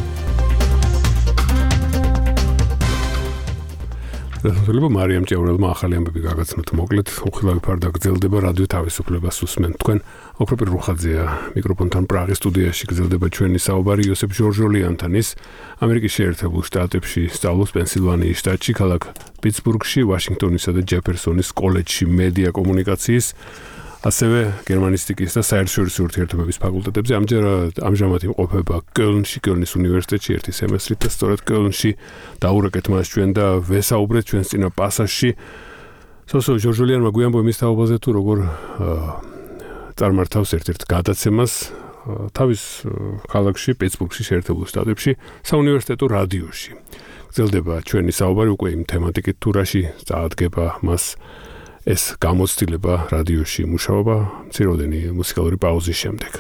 რასაძლოა მარიამ ჭეურელმა ახალი ამბები გაგაცნოთ მოკლედ უხილავი ფარდა გრძელდება რადიო თავისუფლებას უსმენთ თქვენ ოქროპირ რუხაძეა მიკროფონთან პრაღის სტუდიაში გრძელდება ჩვენი საუბარი იოსებ ჟორჟოლიანთან ის ამერიკის შეერთებულ შტატებში სწავლობს პენსილვანიის შტატში ქალაქ პიტსბურგში ვაშინგტონისა და ჯეფერსონის კოლეჯში მედია კომუნიკაციის ასევე გერმანისტიკის და საერთაშორისო ურთიერთობების ფაკულტეტებზე ამჯერად ამჟამად იმყოფება კელნში, კელნის უნივერსიტეტში ერთი სემესტრით და სწორედ კელნში დაურეკეთ მას ჩვენ და ვესაუბრეთ ჩვენს წინა პასაჟში. სოსო ჟორჟოლიანმა გვიანბო იმის თაობაზე თუ როგორ წარმართავს ერთ-ერთ გადაცემას თავის ქალაქში, პიტსბურგში, შეერთებულ შტატებში, საუნივერსიტეტო რადიოში. გრძელდება ჩვენი საუბარი უკვე იმ თემატიკით თუ რაში წაადგება მას ეს გამოცდილება რადიოში მუშაობა მცირეოდენი მუსიკალური პაუზის შემდეგ.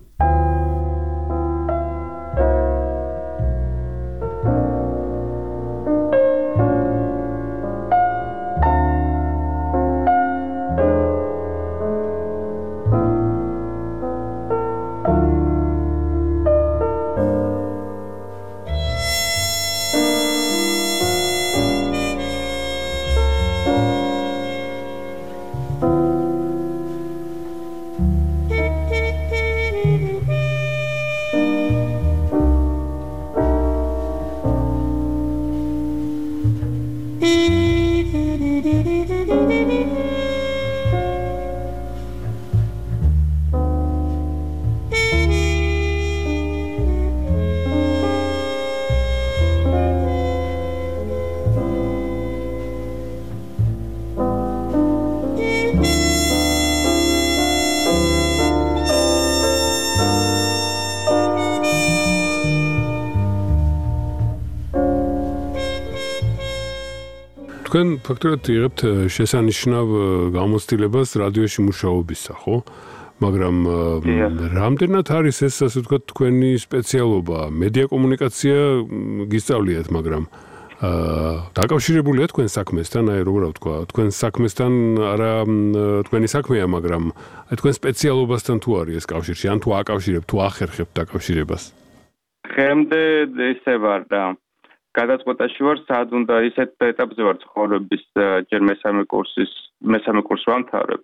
თქვენ ფაქტობრივად იღებთ შესანიშნავ გამოცდილებას რადიოში მუშაობისა, ხო? მაგრამ რამდენად არის ეს, ასე ვთქვათ, თქვენი სპეციალობა? მედია კომუნიკაცია გისწავლიათ, მაგრამ დაკავშირებულია თქვენ საქმესთან, აი როგორ ვთქვა, თქვენ საქმესთან არა თქვენი საქმეა, მაგრამ აი თქვენ სპეციალობასთან თუ არის ეს კავშირში, ან თუ აკავშირებთ, თუ ახერხებთ დაკავშირებას? ხემდე ისე ვარ და გადაწყვეტაში ვარ, სად უნდა ისეთ ეტაპზე ვარ ცხოვრების ჯერ მესამე კურსის, მესამე კურსს ვამთავრებ.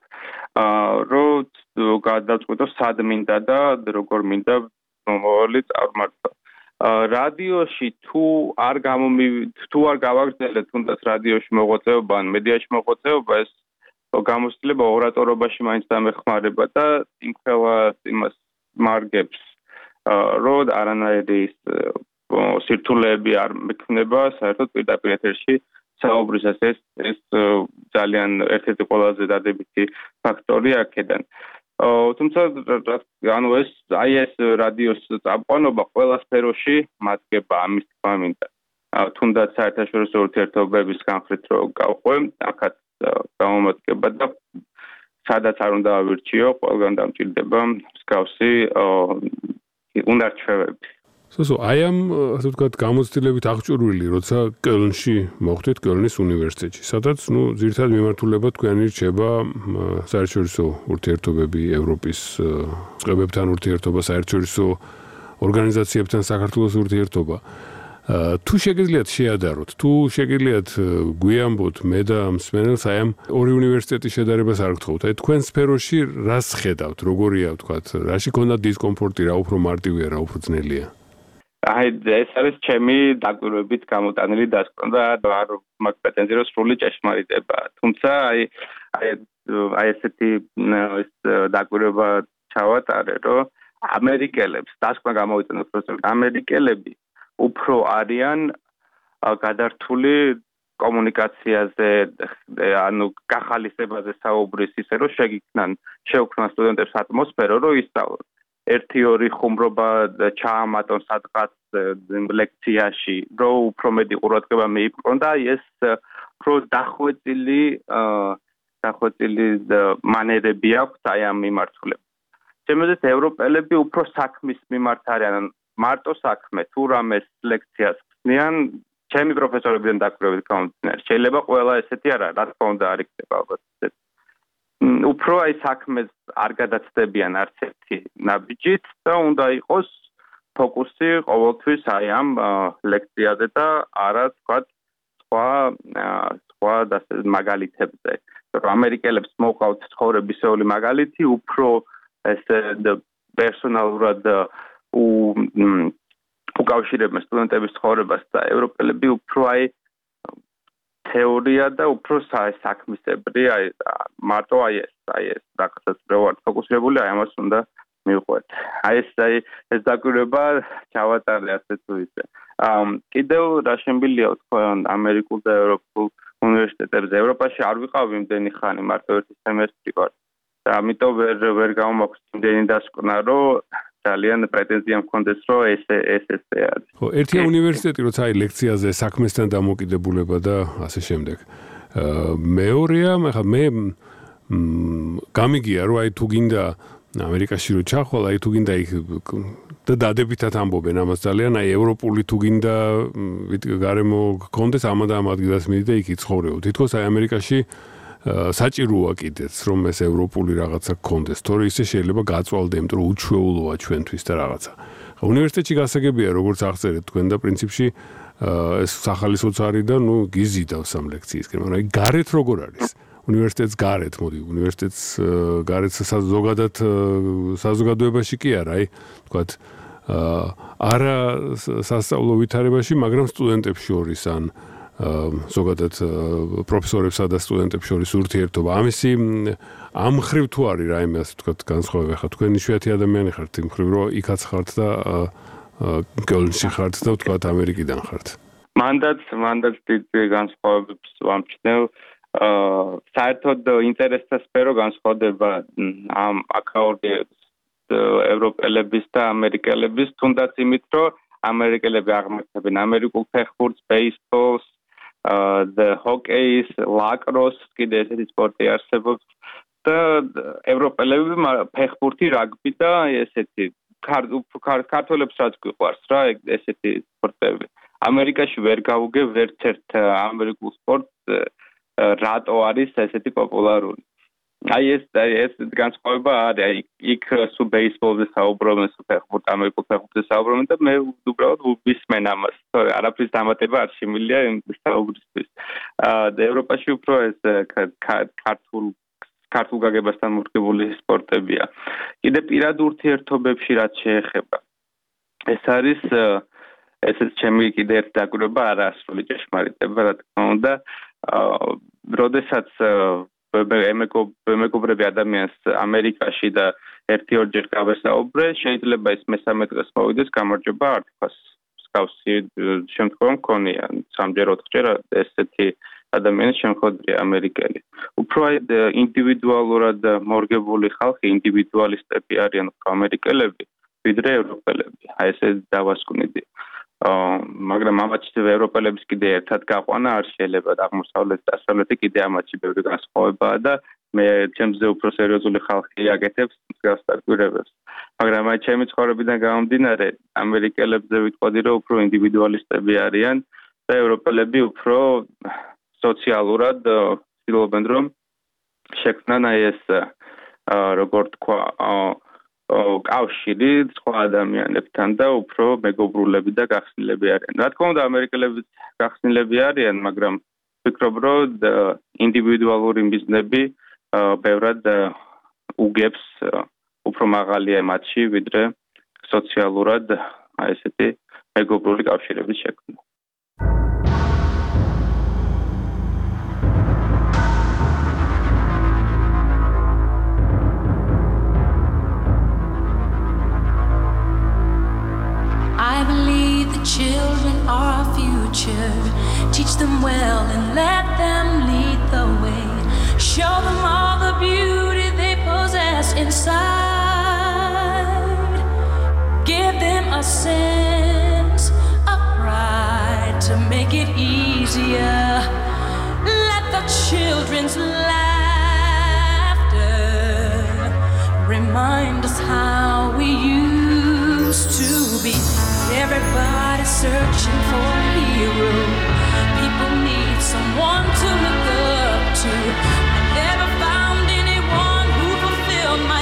რომ გადაწყვეტო სად მინდა და როგორ მინდა მომავალი წარმართო. რადიოში თუ არ გამომი თუ არ გავაგრძელებ თუნდაც რადიოში მოღვაწეობა ან მედიაში მოღვაწეობა, ეს გამოცდილება ორატორობაში მაინც დამეხმარება და იმხელა იმას მარგებს, რომ არანაირი სირთულეები არ მექნება საერთოდ პირდაპირ ეთერში საუბრისას ეს ეს ძალიან ერთ-ერთი ყველაზე დადებითი ფაქტორია აქედან. თუმცა ანუ ეს აი ეს რადიოს წამყვანობა ყველა სფეროში მათგება ამის თქმა მინდა. თუნდაც საერთაშორისო ურთიერთობების განხრით რო გავყვე, აქაც გამომადგება და სადაც არ უნდა ავირჩიო, ყველგან დამჭირდება მსგავსი უნარჩვევები. სოსო, აი ამ, ასე ვთქვათ, გამოცდილებით აღჭურვილი, როცა კელნში მოხვდით, კელნის უნივერსიტეტში, სადაც, ნუ, ძირითადად მიმართულება თქვენი რჩება საერთაშორისო ურთიერთობები, ევროპის წყებებთან ურთიერთობა, საერთაშორისო ორგანიზაციებთან საქართველოს ურთიერთობა. თუ შეგიძლიათ შეადაროთ, თუ შეგიძლიათ გვიამბოთ მე და მსმენელს აი ამ ორი უნივერსიტეტის შედარებას არ გთხოვთ. აი თქვენ სფეროში რას ხედავთ, როგორია, ვთქვათ, რაში გქონდათ დისკომფორტი, რა უფრო მარტივია, რა უფრო ძნელია? აი ეს არის ჩემი დაკვირვებით გამოტანილი დასკვნა და არ მაქვს პრეტენზია რომ სრული ჭეშმარიტება. თუმცა აი აი აი ესეთი ეს დაკვირვება ჩავატარე, რომ ამერიკელებს დასკვნა გამოვიტანოთ, რომ ამერიკელები უფრო არიან გადართული კომუნიკაციაზე, ანუ გახალისებაზე საუბრის ისე რომ შეგიქნან, შეუქმნან სტუდენტებს ატმოსფერო, რომ ისწავლონ. ერთი ორი ხუმრობა ჩაამატონ სადღაც ლექციაში, რომ უფრო მეტი ყურადღება მიიპყრონ და ეს უფრო დახვეწილი დახვეწილი მანერები აქვს აი ამ მიმართულებით. შემოძეთ ევროპელები უფრო საქმის მიმართ არიან, მარტო საქმე, თუ რამეს ლექციას ხსნიან, ჩემი პროფესორებიდან დაკვირვებით გამომდინარე. შეიძლება ყველა ესეთი არა, რა თქმა უნდა არ იქნება ალბათ ესეთი. უფრო აი საქმეს არ გადაცდებიან არც ერთი ნაბიჯით და უნდა იყოს ფოკუსი ყოველთვის აი ამ ლექციაზე და არა თქვა სხვა სხვა მაგალითებზე. რომ ამერიკელებს მოყავთ ცხოვრებისეული მაგალითი, უფრო ესე პერსონალურად უკავშირებენ სტუდენტების ცხოვრებას და ევროპელები უფრო აი თეორია და უფრო საქმისებრი, აი მარტო აი ეს, აი ეს რაღაცას ვარ ფოკუსირებული, აი ამას უნდა მივყვეთ. აი ეს აი ეს დაკვირვება ჩავატარე ასე თუ ისე. ამ კიდევ რა შემბილია თქვა ამერიკულ და ევროპულ უნივერსიტეტებზე. ევროპაში არ ვიყავ იმდენი ხანი, მარტო ერთი სემესტრი ვარ. და ამიტომ ვერ ვერ გამომაქვს იმდენი დასკვნა, რომ ძალიან პრეტენზია მქონდეს, რომ ეს ეს ესე არის. ხო, ერთია უნივერსიტეტი, როცა აი ლექციაზე საქმესთან დამოკიდებულება და ასე შემდეგ. მეორეა, ახლა მე გამიგია, რომ აი თუ გინდა ამერიკაში რო ჩახვალ, აი თუ გინდა იქ და დადებითად ამბობენ ამას ძალიან, აი ევროპული თუ გინდა გარემო გქონდეს, ამა და ამ ადგილას მიდი და იქ იცხოვრეო. თითქოს აი ამერიკაში საჭიროა კიდეც, რომ ეს ევროპული რაღაცა გქონდეს, თორე ისე შეიძლება გაწვალდე, იმიტომ რომ უჩვეულოა ჩვენთვის და რაღაცა. უნივერსიტეტში გასაგებია, როგორც აღწერეთ თქვენ და პრინციპში ეს სახალისოც არის და ნუ გიზიდავს ამ ლექციისკენ, მაგრამ აი გარეთ როგორ არის? უნივერსიტეტს გარეთ, მოდი, უნივერსიტეტს გარეთ საზოგადად საზოგადოებაში კი არა, აი, თქვათ, არა სასწავლო ვითარებაში, მაგრამ სტუდენტებს შორის ან ზოგადად პროფესორებსა და სტუდენტებს შორის ურთიერთობა. ამისი ამ მხრივ თუ არის რაიმე ასე ვთქვათ განსხვავება, ხა თქვენ იშვიათი ადამიანი ხართ, იმ მხრივ რომ იქაც ხართ და კოლნში ხართ და ვთქვათ ამერიკიდან ხართ. მანდაც მანდაც დიდი განსხვავებებს ვამჩნევ. საერთოდ ინტერესთა სფერო განსხვავდება ამ აკაურდიებს ევროპელების და ამერიკელების, თუნდაც იმით, რომ ამერიკელები აღმართებენ ამერიკულ ფეხბურთს, ბეისბოლს, the hockey-ს, lacrosse, კიდე ესეთი სპორტი არსებობს და ევროპელები ფეხბურთი, რაგბი და ესეთი ქართველებს რაც გვიყვარს რა, ესეთი სპორტები. ამერიკაში ვერ გავუგე ვერც ერთ ამერიკულ სპორტს რატო არის ესეთი პოპულარული. აი ეს ეს განსხვავება არის, აი იქ სუ ბეისბოლზე საუბრობენ, სუ ფეხბურთზე, ამერიკულ ფეხბურთზე საუბრობენ და მე უბრალოდ ვისმენ ამას. თორე არაფრის დამატება არ შემიძლია იმ საუბრისთვის. და ევროპაში უფრო ეს ქართულ ქართულ გაგებასთან მორგებული სპორტებია. კიდე პირად ურთიერთობებში რაც შეეხება. ეს არის ესეც ჩემი კიდე ერთი დაკვირვება, არასრული ჭეშმარიტება, რა თქმა უნდა. როდესაც მეგობრები ადამიანს ამერიკაში და ერთი ორჯერ გავესაუბრე, შეიძლება ეს მესამე დღეს მოვიდეს, გამარჯობა, არ თქვას. მსგავსი შემთხვევა მქონია, სამჯერ ოთხჯერ ესეთი ადამიანი შემოხვედრია ამერიკელი. უფრო ინდივიდუალურად მორგებული ხალხი, ინდივიდუალისტები არიან უფრო ამერიკელები, ვიდრე ევროპელები. აი ესე დავასკვნიდი. მაგრამ ამათში ევროპელების კიდე ერთად გაყვანა არ შეიძლება და აღმოსავლეთ და დასავლეთი კიდე ამათში ბევრი განსხვავებაა და მე ჩემზე უფრო სერიოზული ხალხი აკეთებს მსგავს დაკვირვებებს. მაგრამ აი ჩემი ცხოვრებიდან გამომდინარე, ამერიკელებზე ვიტყოდი, რომ უფრო ინდივიდუალისტები არიან და ევროპელები უფრო სოციალურად ცდილობენ, რომ შექმნან აი ეს როგორ თქვა კავშირი სხვა ადამიანებთან და უფრო მეგობრულები და გახსნილები არიან. რა თქმა უნდა, ამერიკელები გახსნილები არიან, მაგრამ ვფიქრობ, რომ ინდივიდუალური მიზნები ბევრად უგებს უფრო მაღალია მათში, ვიდრე სოციალურად აი ესეთი მეგობრული კავშირების შექმნა. I believe the children are our future. Teach them well and let them lead the way. Show them all the beauty they possess inside. a sense of pride to make it easier. Let the children's laughter remind us how we used to be. Everybody's searching for a hero. People need someone to look up to. I never found anyone who fulfilled my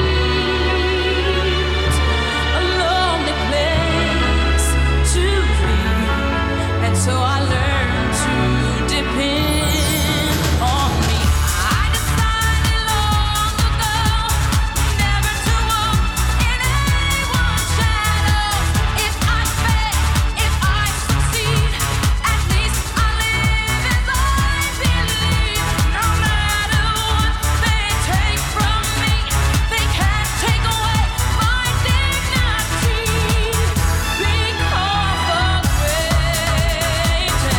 needs. A lonely place to be, and so I learned to depend on me. I decided long ago never to walk in anyone's shadows. If I fail, if I succeed, at least I live as I believe. No matter what they take from me, they can't take away my dignity. Because the greatest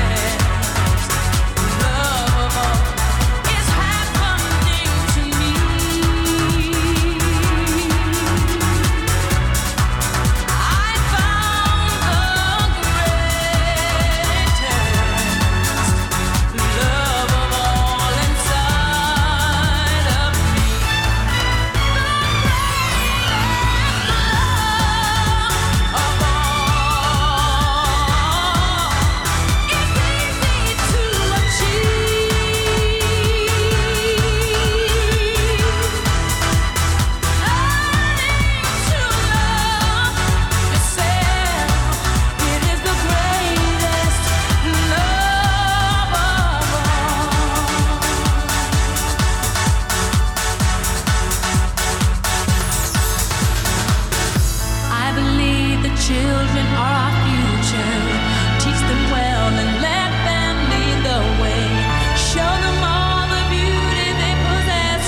love of all is happening to me. I found the greatest love of all inside of me. I believe the children are our future. Teach them well and let them lead the way. Show them all the beauty they possess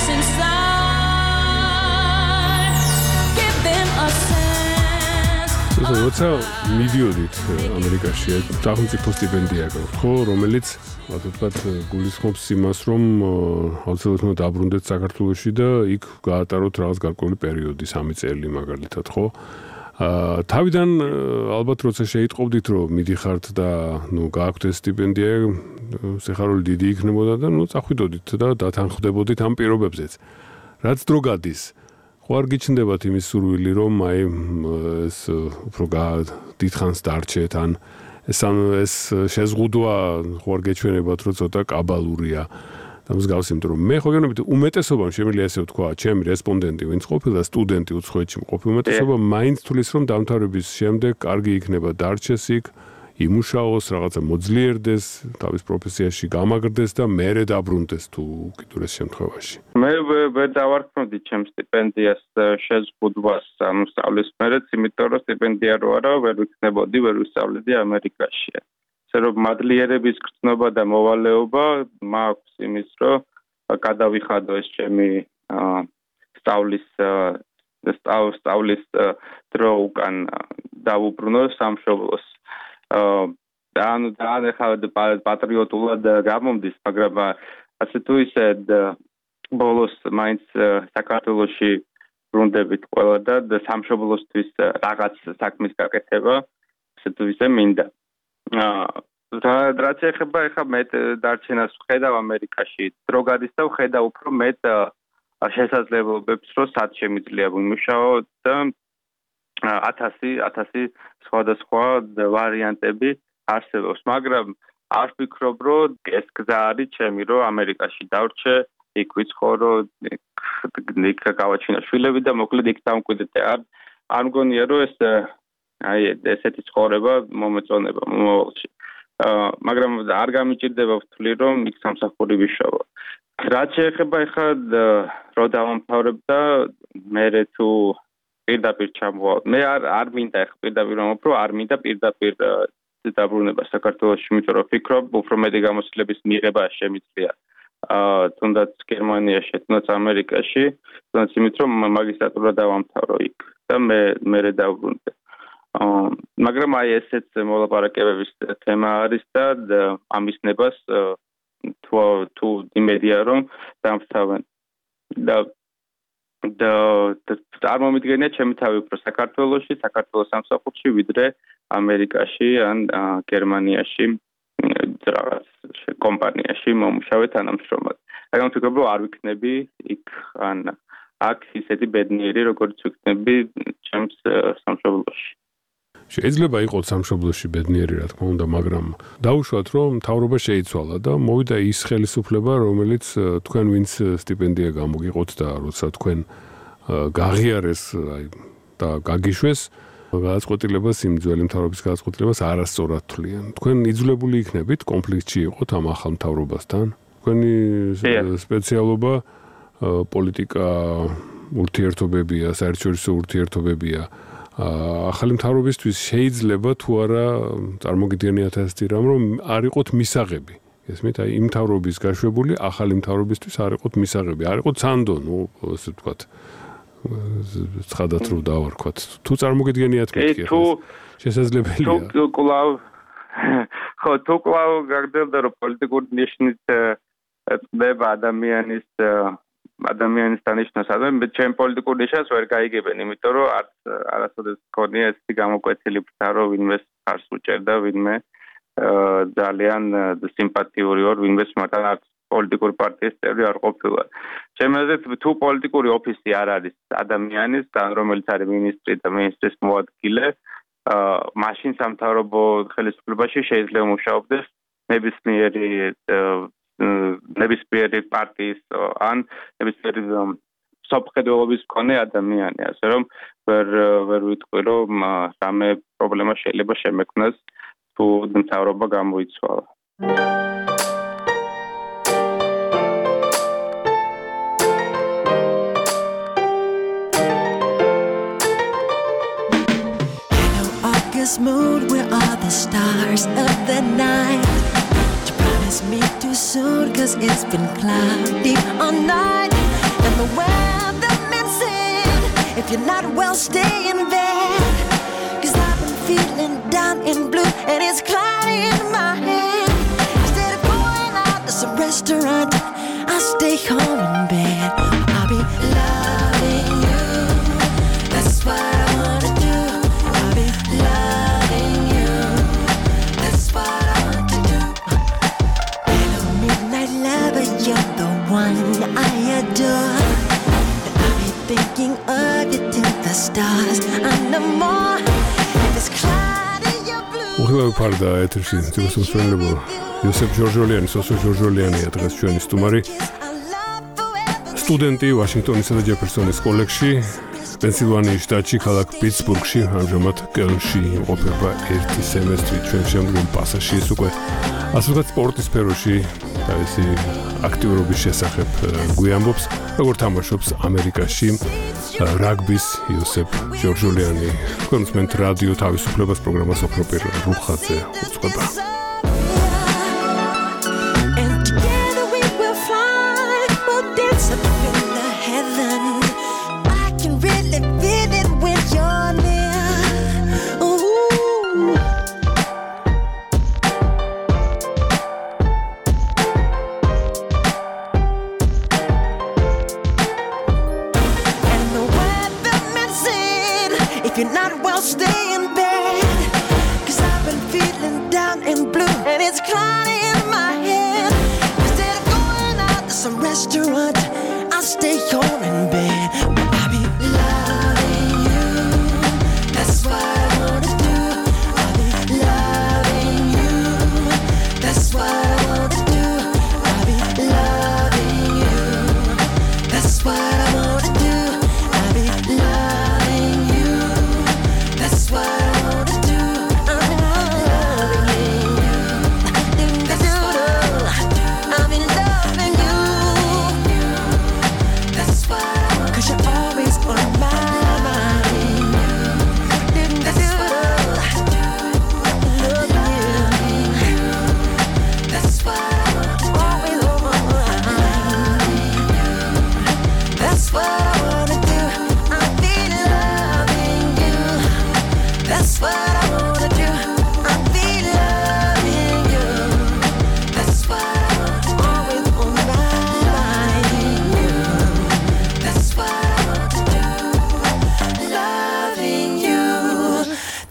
inside. Give them a sense. როცა მიდიოდით ამერიკაში, სახელმწიფო სტიპენდია გაქვთ, ხო, რომელიც ვთქვათ გულისხმობს იმას, რომ აუცილებლად დაბრუნდეთ საქართველოში და იქ გაატაროთ რაღაც გარკვეული პერიოდი, სამი წელი მაგალითად, ხო? აა თავიდან ალბათ როცა შეიტყობდით, რომ მიდიხართ და ნუ გააქვთ ეს სტიპენდია, სიხარული დიდი იქნებოდა და ნუ წახვიდოდით და დათანხმდებოდით ამ პირობებზეც. რაც დრო გადის, ხო არ გიჩნდებათ იმის სურვილი, რომ აი ეს უფრო დიდხანს დარჩეთ, ან ეს ეს შეზღუდვა ხო არ გეჩვენებათ, რომ ცოტა კაბალურია და მსგავსი, იმიტომ რომ მე ხო გენობით უმეტესობამ შემიძლია ესე ვთქვა, ჩემი რესპონდენტი ვინც ყოფილა სტუდენტი უცხოეთში ყოფილი უმეტესობა მაინც თulis რომ დამთავრების შემდეგ კარგი იქნება დარჩეს იქ, იმუშაოს, რაღაცა მოძლიერდეს, თავის პროფესიაში გამაგრდეს და მერე დაბრუნდეს თუ უკიდურეს შემთხვევაში. მე ვერ დავარქმევდი ჩემ სტიპენდიას შეზღუდვას ანუ სწავლის მერეც, იმიტომ რომ სტიპენდია რო არა, ვერ ვიქნებოდი, ვერ ვისწავლედი ამერიკაში. ესე რომ მადლიერების გრძნობა და მოვალეობა მაქვს იმის, რომ გადავიხადო ეს ჩემი სწავლის სწავლის დრო უკან დავუბრუნო სამშობლოს. და ანუ და ახლა პატრიოტულად გამომდის, მაგრამ ასე თუ ისე ბოლოს მაინც საქართველოში ბრუნდებით ყველა და სამშობლოსთვის რაღაც საქმის გაკეთება ასე თუ ისე მინდა. და რაც ეხება ახლა მეტ დარჩენას ვხედავ ამერიკაში, დრო გადის და ვხედავ უფრო მეტ შესაძლებლობებს, რომ სად შემიძლია ვიმუშაო და ათასი ათასი სხვადასხვა ვარიანტები არსებობს, მაგრამ არ ვფიქრობ, რომ ეს გზა არის ჩემი, რომ ამერიკაში დავრჩე, იქ ვიცხოვრო, იქ გავაჩინო შვილები და მოკლედ იქ დამკვიდრდე. არ არ მგონია, რომ ეს აი ესეთი ცხოვრება მომეწონება მომავალში. მაგრამ არ გამიჭირდება ვთვლი, რომ იქ სამსახური ვიშოვა. რაც შეეხება ახლა რო დავამთავრებ და მე თუ პირდაპირ ჩამოვალ. მე არ არ მინდა ახლა პირდაპირ რომ არ მინდა პირდაპირ დაბრუნება საქართველოში, იმიტომ რომ ვფიქრობ, უფრო მეტი გამოცდილების მიღება შემიძლია. აა თუნდაც გერმანიაში, თუნდაც ამერიკაში, თუნდაც იმით რომ მაგისტრატურა დავამთავრო იქ და მე მე დავბრუნდე. აა მაგრამ აი ესეც მოლაპარაკებების თემა არის და ამის ნებას თუ თუ იმედია რომ დამთავრენ და და წარმომიდგენია ჩემი თავი უფრო საქართველოში, საქართველოს სამსახურში, ვიდრე ამერიკაში ან გერმანიაში რაღაც კომპანიაში მომუშავე თანამშრომლად. მაგრამ ვფიქრობ, რომ არ ვიქნები იქ ან აქ ისეთი ბედნიერი, როგორც ვიქნები ჩემს სამშობლოში. შეიძლება იყოს სამშობლოში ბედნიერი, რა თქმა უნდა, მაგრამ დაუშვათ, რომ მთავრობა შეიცვალა და მოვიდა ის ხელისუფლება, რომელიც თქვენ ვინც სტიპენდია გამოგიყოთ და როცა თქვენ გაღიარეს, აი და გაგიშვეს, გადაწყვეტილებას იმ ძველი მთავრობის გადაწყვეტილებას არასწორად თვლიან. თქვენ იძულებული იქნებით კონფლიქტში იყოთ ამ ახალ მთავრობასთან. თქვენი სპეციალობა პოლიტიკა, ურთიერთობებია, საერთაშორისო ურთიერთობებია. ახალი მთავრობისთვის შეიძლება თუ არა წარმოგიდგენიათ ასეთი რამ, რომ არ იყოთ მისაღები. ესმით, აი იმ მთავრობის გაშვებული ახალი მთავრობისთვის არ იყოთ მისაღები, არ იყოთ სანდო, ნუ ასე ვთქვათ. ცხადად რო დავარქვათ. თუ წარმოგიდგენიათ მეთქი, შესაძლებელია. თუ კლავ ხო, თუ კლავ გაგრძელდა რომ პოლიტიკური ნიშნით წდება ადამიანის ადამიანის დანიშნოს, მაგრამ ჩემ პოლიტიკურ ნიშნას ვერ გაიგებენ, იმიტომ რომ არც არასოდეს მქონია ესეთი გამოკვეთილი ფრთა, რომ ვინმე ხარს უჭერდა, ვინმე ძალიან სიმპათიური ორ, ვინმე მართლა არც პოლიტიკური პარტიის წევრი არ ყოფილა. ჩემი აზრით, თუ პოლიტიკური ოფისი არ არის ადამიანის, თან რომელიც არის მინისტრი და მინისტრის მოადგილე, მაშინ სამთავრობო ხელისუფლებაში შეიძლება მუშაობდეს ნებისმიერი ნებისმიერი პარტიის ან ნებისმიერი სოფხედელობის მქონე ადამიანი, ასე რომ ვერ ვერ ვიტყვი, რომ რამე პრობლემა შეიძლება შემექმნას თუ მთავრობა გამოიცვალა. Mood where all the stars of the night you promised me too soon cause it's been cloudy all night and the weatherman said if you're not well stay in bed cause I've been feeling down in blue and it's cloudy in my head instead of going out to some restaurant I'll stay home in bed I'll be loving you that's what I wanna do I'll be loving you that's what I want to do hello midnight lover you're the one I adore and I'll be thinking of you till the stars and the more if it's cloudy you're blue უხილავი ფარდა ეთერში ძიროსმსვლელებო იოსებ ჯორჯოლიანი, სოსო ჯორჯოლიანია დღეს ჩვენი სტუმარი სტუდენტი ვაშინგტონისა და ჯეფერსონის კოლეჯში პენსილვანიის შტატში ქალაქ პიტსბურგში ამჟამად კელნში იმყოფება ერთი სემესტრი ჩვენ შემდგომ პასაჟში ის უკვე ასე ვთქვათ სპორტის სფეროში და ისი აქტიურობის შესახებ გვიამბობს როგორ თამაშობს ამერიკაში რაგბის იოსებ ჯორჯოლიანი თქვენ უსმენთ რადიო თავისუფლებას პროგრამას ოქრო პირველ რუხაძე უწყება you're not well, stay in bed. Cause I've been feeling down and blue, and it's cloudy in my head. Instead of going out to some restaurant, I'll stay home in bed. I'll be loving you. That's what I wanna do. I'll be loving you. That's what I wanna do. I'll be loving you. That's what I wanna do. I'll be loving you. That's what I wanna do. I'm loving you. I'm in loving you. That's what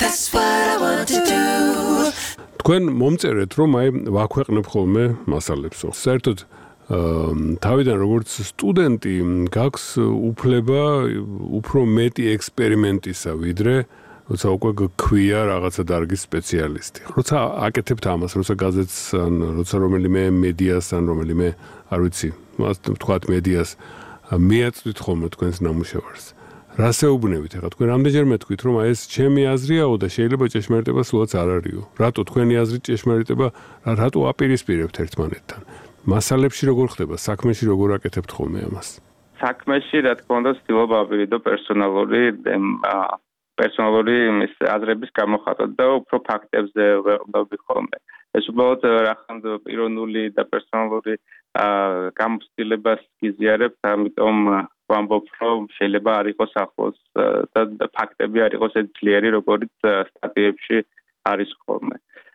That's what I want to do. თქვენ მომწერეთ რომ აი ვაქვეყნებ ხოლმე მასალებსო. საერთოდ თავიდან როგორც სტუდენტი გაქვს უფლება უფრო მეტი ექსპერიმენტისა ვიდრე როცა უკვე გქვია რაღაცა დარგის სპეციალისტი. როცა აკეთებთ ამას, როცა გაზეთს ან როცა რომელიმე მედიას ან რომელიმე არ ვიცი, თქვათ მედიას მიაწვით ხოლმე თქვენს ნამუშევარს. რასეუბნებით ახლა თქვენ რამდენჯერმე თქვით რომ აი ეს ჩემი აზრიაო და შეიძლება ჭეშმარიტება სულაც არ არისო. რატო თქვენი აზრით ჭეშმარიტება რატო აპირისპირებთ ერთმანეთთან? მასალებში როგორ ხდება, საქმეში როგორ აკეთებთ ხოლმე ამას? საქმეში რა თქმა უნდა ცდილობა ავირიდო პერსონალური პერსონალური იმის აზრების გამოხატვა და უფრო ფაქტებზე ვეუბნები ხოლმე. ეს უბრალოდ რახან პიროვნული და პერსონალური გამოცდილებას გიზიარებთ, ამიტომ ვამბობ, რომ შეიძლება არ იყოს ახლოს და ფაქტები არ იყოს ეს ძლიერი, როგორც სტატიებში არის ხოლმე.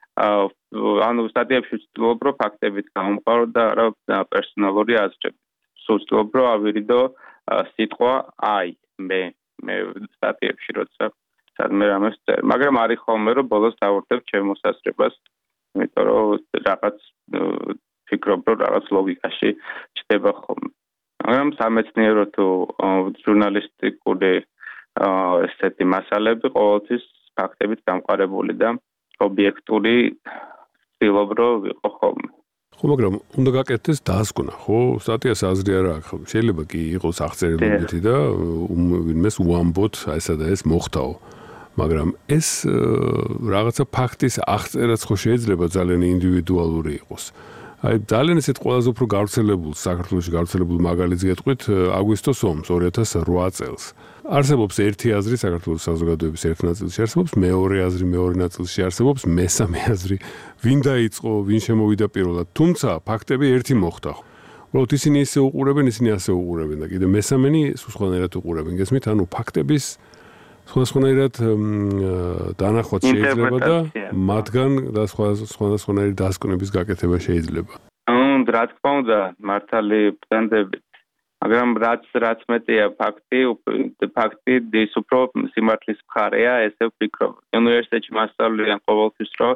ანუ სტატიებში ვცდილობ, რომ ფაქტებით გამომყარო და არა პერსონალური აზრები. სულ ვცდილობ, რომ ავირიდო სიტყვა აი, მე მე სტატიებში როცა სადმე რამეს წერ. მაგრამ არის ხოლმე, რომ ბოლოს დავურდებ ჩემ მოსაზრებას, იმიტომ რომ რაღაც ფიქრობ, რომ რაღაც ლოგიკაში ჩდება ხოლმე. მაგრამ სამეცნიერო თუ ჟურნალისტიკური ესეთი მასალები ყოველთვის ფაქტებით გამყარებული და ობიექტური ვცდილობ, რომ ვიყო ხოლმე. ხო, მაგრამ უნდა გაკეთდეს დასკვნა, ხო? სტატიას აზრი არ აქვს. შეიძლება კი იყოს აღწერებითი და ვინმეს უამბოთ, აი ესა და ეს მოხდაო. მაგრამ ეს რაღაცა ფაქტის აღწერაც ხო შეიძლება ძალიან ინდივიდუალური იყოს. აი ძალიან ესეთ ყველაზე უფრო გავრცელებულ საქართველოში გავრცელებულ მაგალითს გეტყვით აგვისტოს ომს ორი ათას რვა წელს. არსებობს ერთი აზრი საქართველოს საზოგადოების ერთ ნაწილში, არსებობს მეორე აზრი მეორე ნაწილში, არსებობს მესამე აზრი, ვინ დაიწყო, ვინ შემოვიდა პირველად. თუმცა ფაქტები ერთი მოხდა. უბრალოდ ისინი ისე უყურებენ, ისინი ასე უყურებენ და კიდე მესამენი სხვანაირად უყურებენ. გესმით, ანუ ფაქტების სხვადასხვანაირად დანახვაც შეიძლება და მათგან და სხვადასხვანაირი დასკვნების გაკეთება შეიძლება. ანუ რა თქმა უნდა, მართალი ვტანდებით. მაგრამ რაც რაც მეტია ფაქტი, ფაქტი ის უფრო სიმართლის მხარეა, ესე ვფიქრობ. უნივერსიტეტში მასწავლიან ყოველთვის, რომ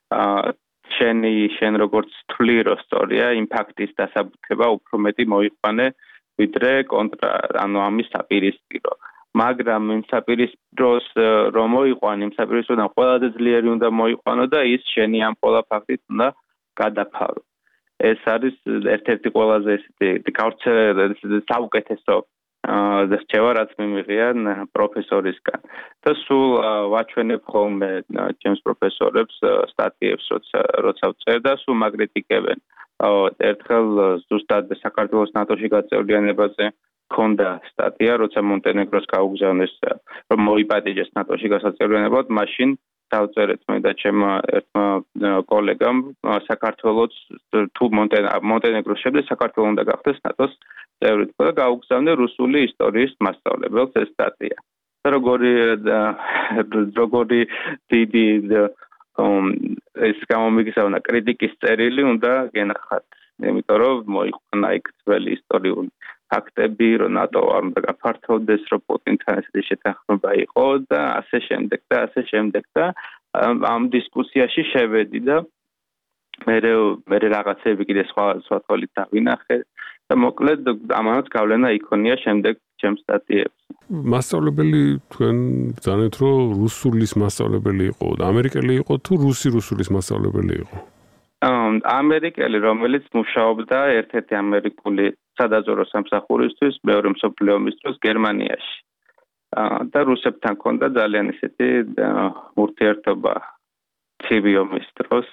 შენი შენ როგორც თვლი რო სწორია, იმ ფაქტის დასაბუთება უფრო მეტი მოიყვანე, ვიდრე კონტრა, ანუ ამის საპირისპირო. მაგრამ იმ საპირისპიროს რომ მოიყვანე, იმ საპირისპიროდან ყველაზე ძლიერი უნდა მოიყვანო და ის შენი ამ ყველა ფაქტით უნდა გადაფარო. ეს არის ერთ-ერთი ყველაზე ესეთი გავრცელებული საუკეთესო რჩევა, რაც მიმიღია პროფესორისგან. და სულ ვაჩვენებ ხოლმე ჩემს პროფესორებს სტატიებს, როცა როცა ვწერ და სულ მაგრიტიკებენ. ერთხელ ზუსტად საქართველოს ნატოში გაწევრიანებაზე ქონდა სტატია, როცა მონტენეგროს გაუგზავნეს, რომ მოიპატიჟეს ნატოში გასაწევრიანებლად, მაშინ დავწერეთ მე და ჩემმა ერთმა კოლეგამ საქართველოს თუ მონტენეგროს შემდეგ საქართველოს უნდა გახდეს ნატოს წევრი და გაუგზავნე რუსული ისტორიის მასწავლებელს ეს სტატია. და როგორი როგორი დიდი ეს გამომიგზავნა კრიტიკის წერილი უნდა გენახათ. იმიტომ რომ მოიყვანა იქ ძველი ისტორიული ფაქტები, რომ ნატო არ უნდა გაფართოვდეს, რომ პუტინთან ესეთი შეთანხმება იყო და ასე შემდეგ და ასე შემდეგ და ამ დისკუსიაში შევედი და მე მე რაღაცები კიდე სხვა სხვა თვალით დავინახე და მოკლედ ამანაც გავლენა იქონია შემდეგ ჩემს სტატიებს. მასწავლებელი თქვენ ბრძანეთ, რომ რუსულის მასწავლებელი იყო და ამერიკელი იყო თუ რუსი რუსულის მასწავლებელი იყო? ამერიკელი, რომელიც მუშაობდა ერთ-ერთი ამერიკული სადაზვერო სამსახურისთვის მეორე მსოფლიო ომის დროს გერმანიაში. და რუსებთან ჰქონდა ძალიან ისეთი ურთიერთობა ცივი ომის დროს.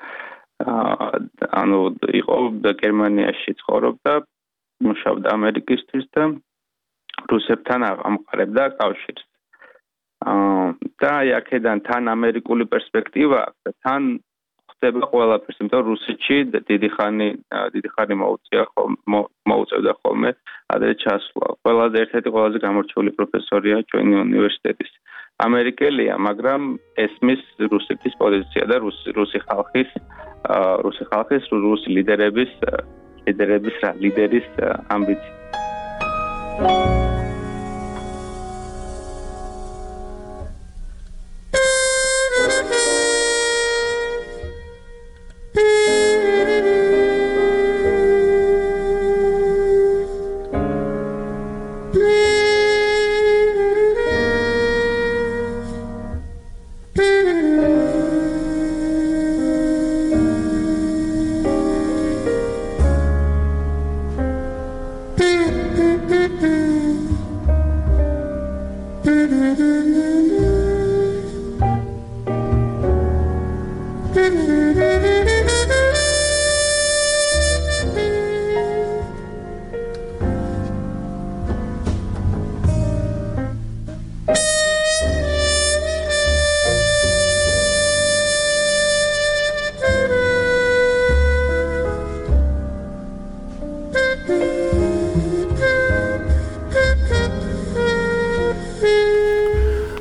ანუ იყო გერმანიაში ცხოვრობდა, მუშაობდა ამერიკისთვის და რუსებთან ამყარებდა კავშირს. და აი აქედან თან ამერიკული პერსპექტივა და თან ხდება ყველაფერს, იმიტომ რუსეთში დიდი ხანი დიდი ხანი მოუწია მოუწევდა ხოლმე ადრე ჩასვლა. ყველაზე ერთ-ერთი ყველაზე გამორჩეული პროფესორია ჩვენი უნივერსიტეტის. ამერიკელია, მაგრამ ესმის რუსეთის პოზიცია და რუსი რუსი ხალხის რუსი ხალხის რუსი ლიდერების ლიდერების რა ლიდერის ამბიცია.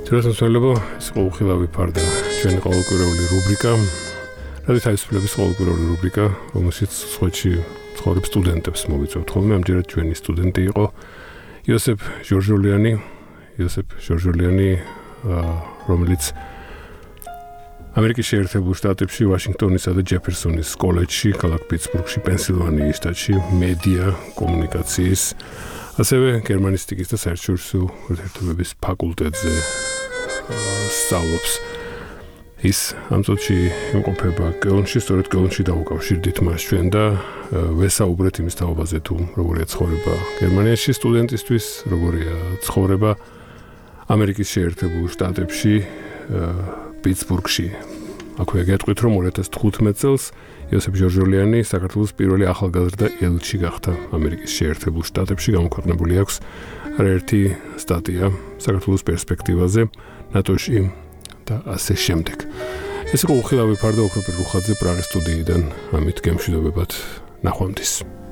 ძიროსმცველებო, ეს იყო უხილავი ფარდა, ჩვენი ყოველკვირეული რუბრიკა. რადიო თავისუფლების ყოველკვირეული რუბრიკა, რომელშიც სხვადასხვა ცხოვრებ სტუდენტებს მოვიწევთ ხოლმე. ამჯერად ჩვენი სტუდენტი იყო იოსებ ჟორჟოლიანი, იოსებ ჟორჟოლიანი, რომელიც ამერიკის შეერთებულ შტატებში, ვაშინგტონისა და ჯეფერსონის კოლეჯში, ქალაქ პიტსბურგში, პენსილვანიის შტატში, მედია კომუნიკაციის, ასევე გერმანისტიკის და საერთაშორისო ურთიერთობების ფაკულტეტზე სწავლობს. ის ამ წუთში იმყოფება კელნში, სწორედ კელნში დავუკავშირდით მას ჩვენ და ვესაუბრეთ იმის თაობაზე თუ როგორია ცხოვრება გერმანიაში სტუდენტისთვის, როგორია ცხოვრება ამერიკის შეერთებულ შტატებში, პიტსბურგში. აქვე გეტყვით, რომ ორი ათას თხუთმეტ წელს იოსებ ჟორჟოლიანი საქართველოს პირველი ახალგაზრდა ელჩი გახდა ამერიკის შეერთებულ შტატებში. გამოქვეყნებული აქვს არაერთი სტატია საქართველოს პერსპექტივაზე ნატოში და ასე შემდეგ. ეს იყო უხილავი ფარდა ოქროპირ რუხაძე პრაღის სტუდიიდან. ამით გემშვიდობებათ, ნახვამდის.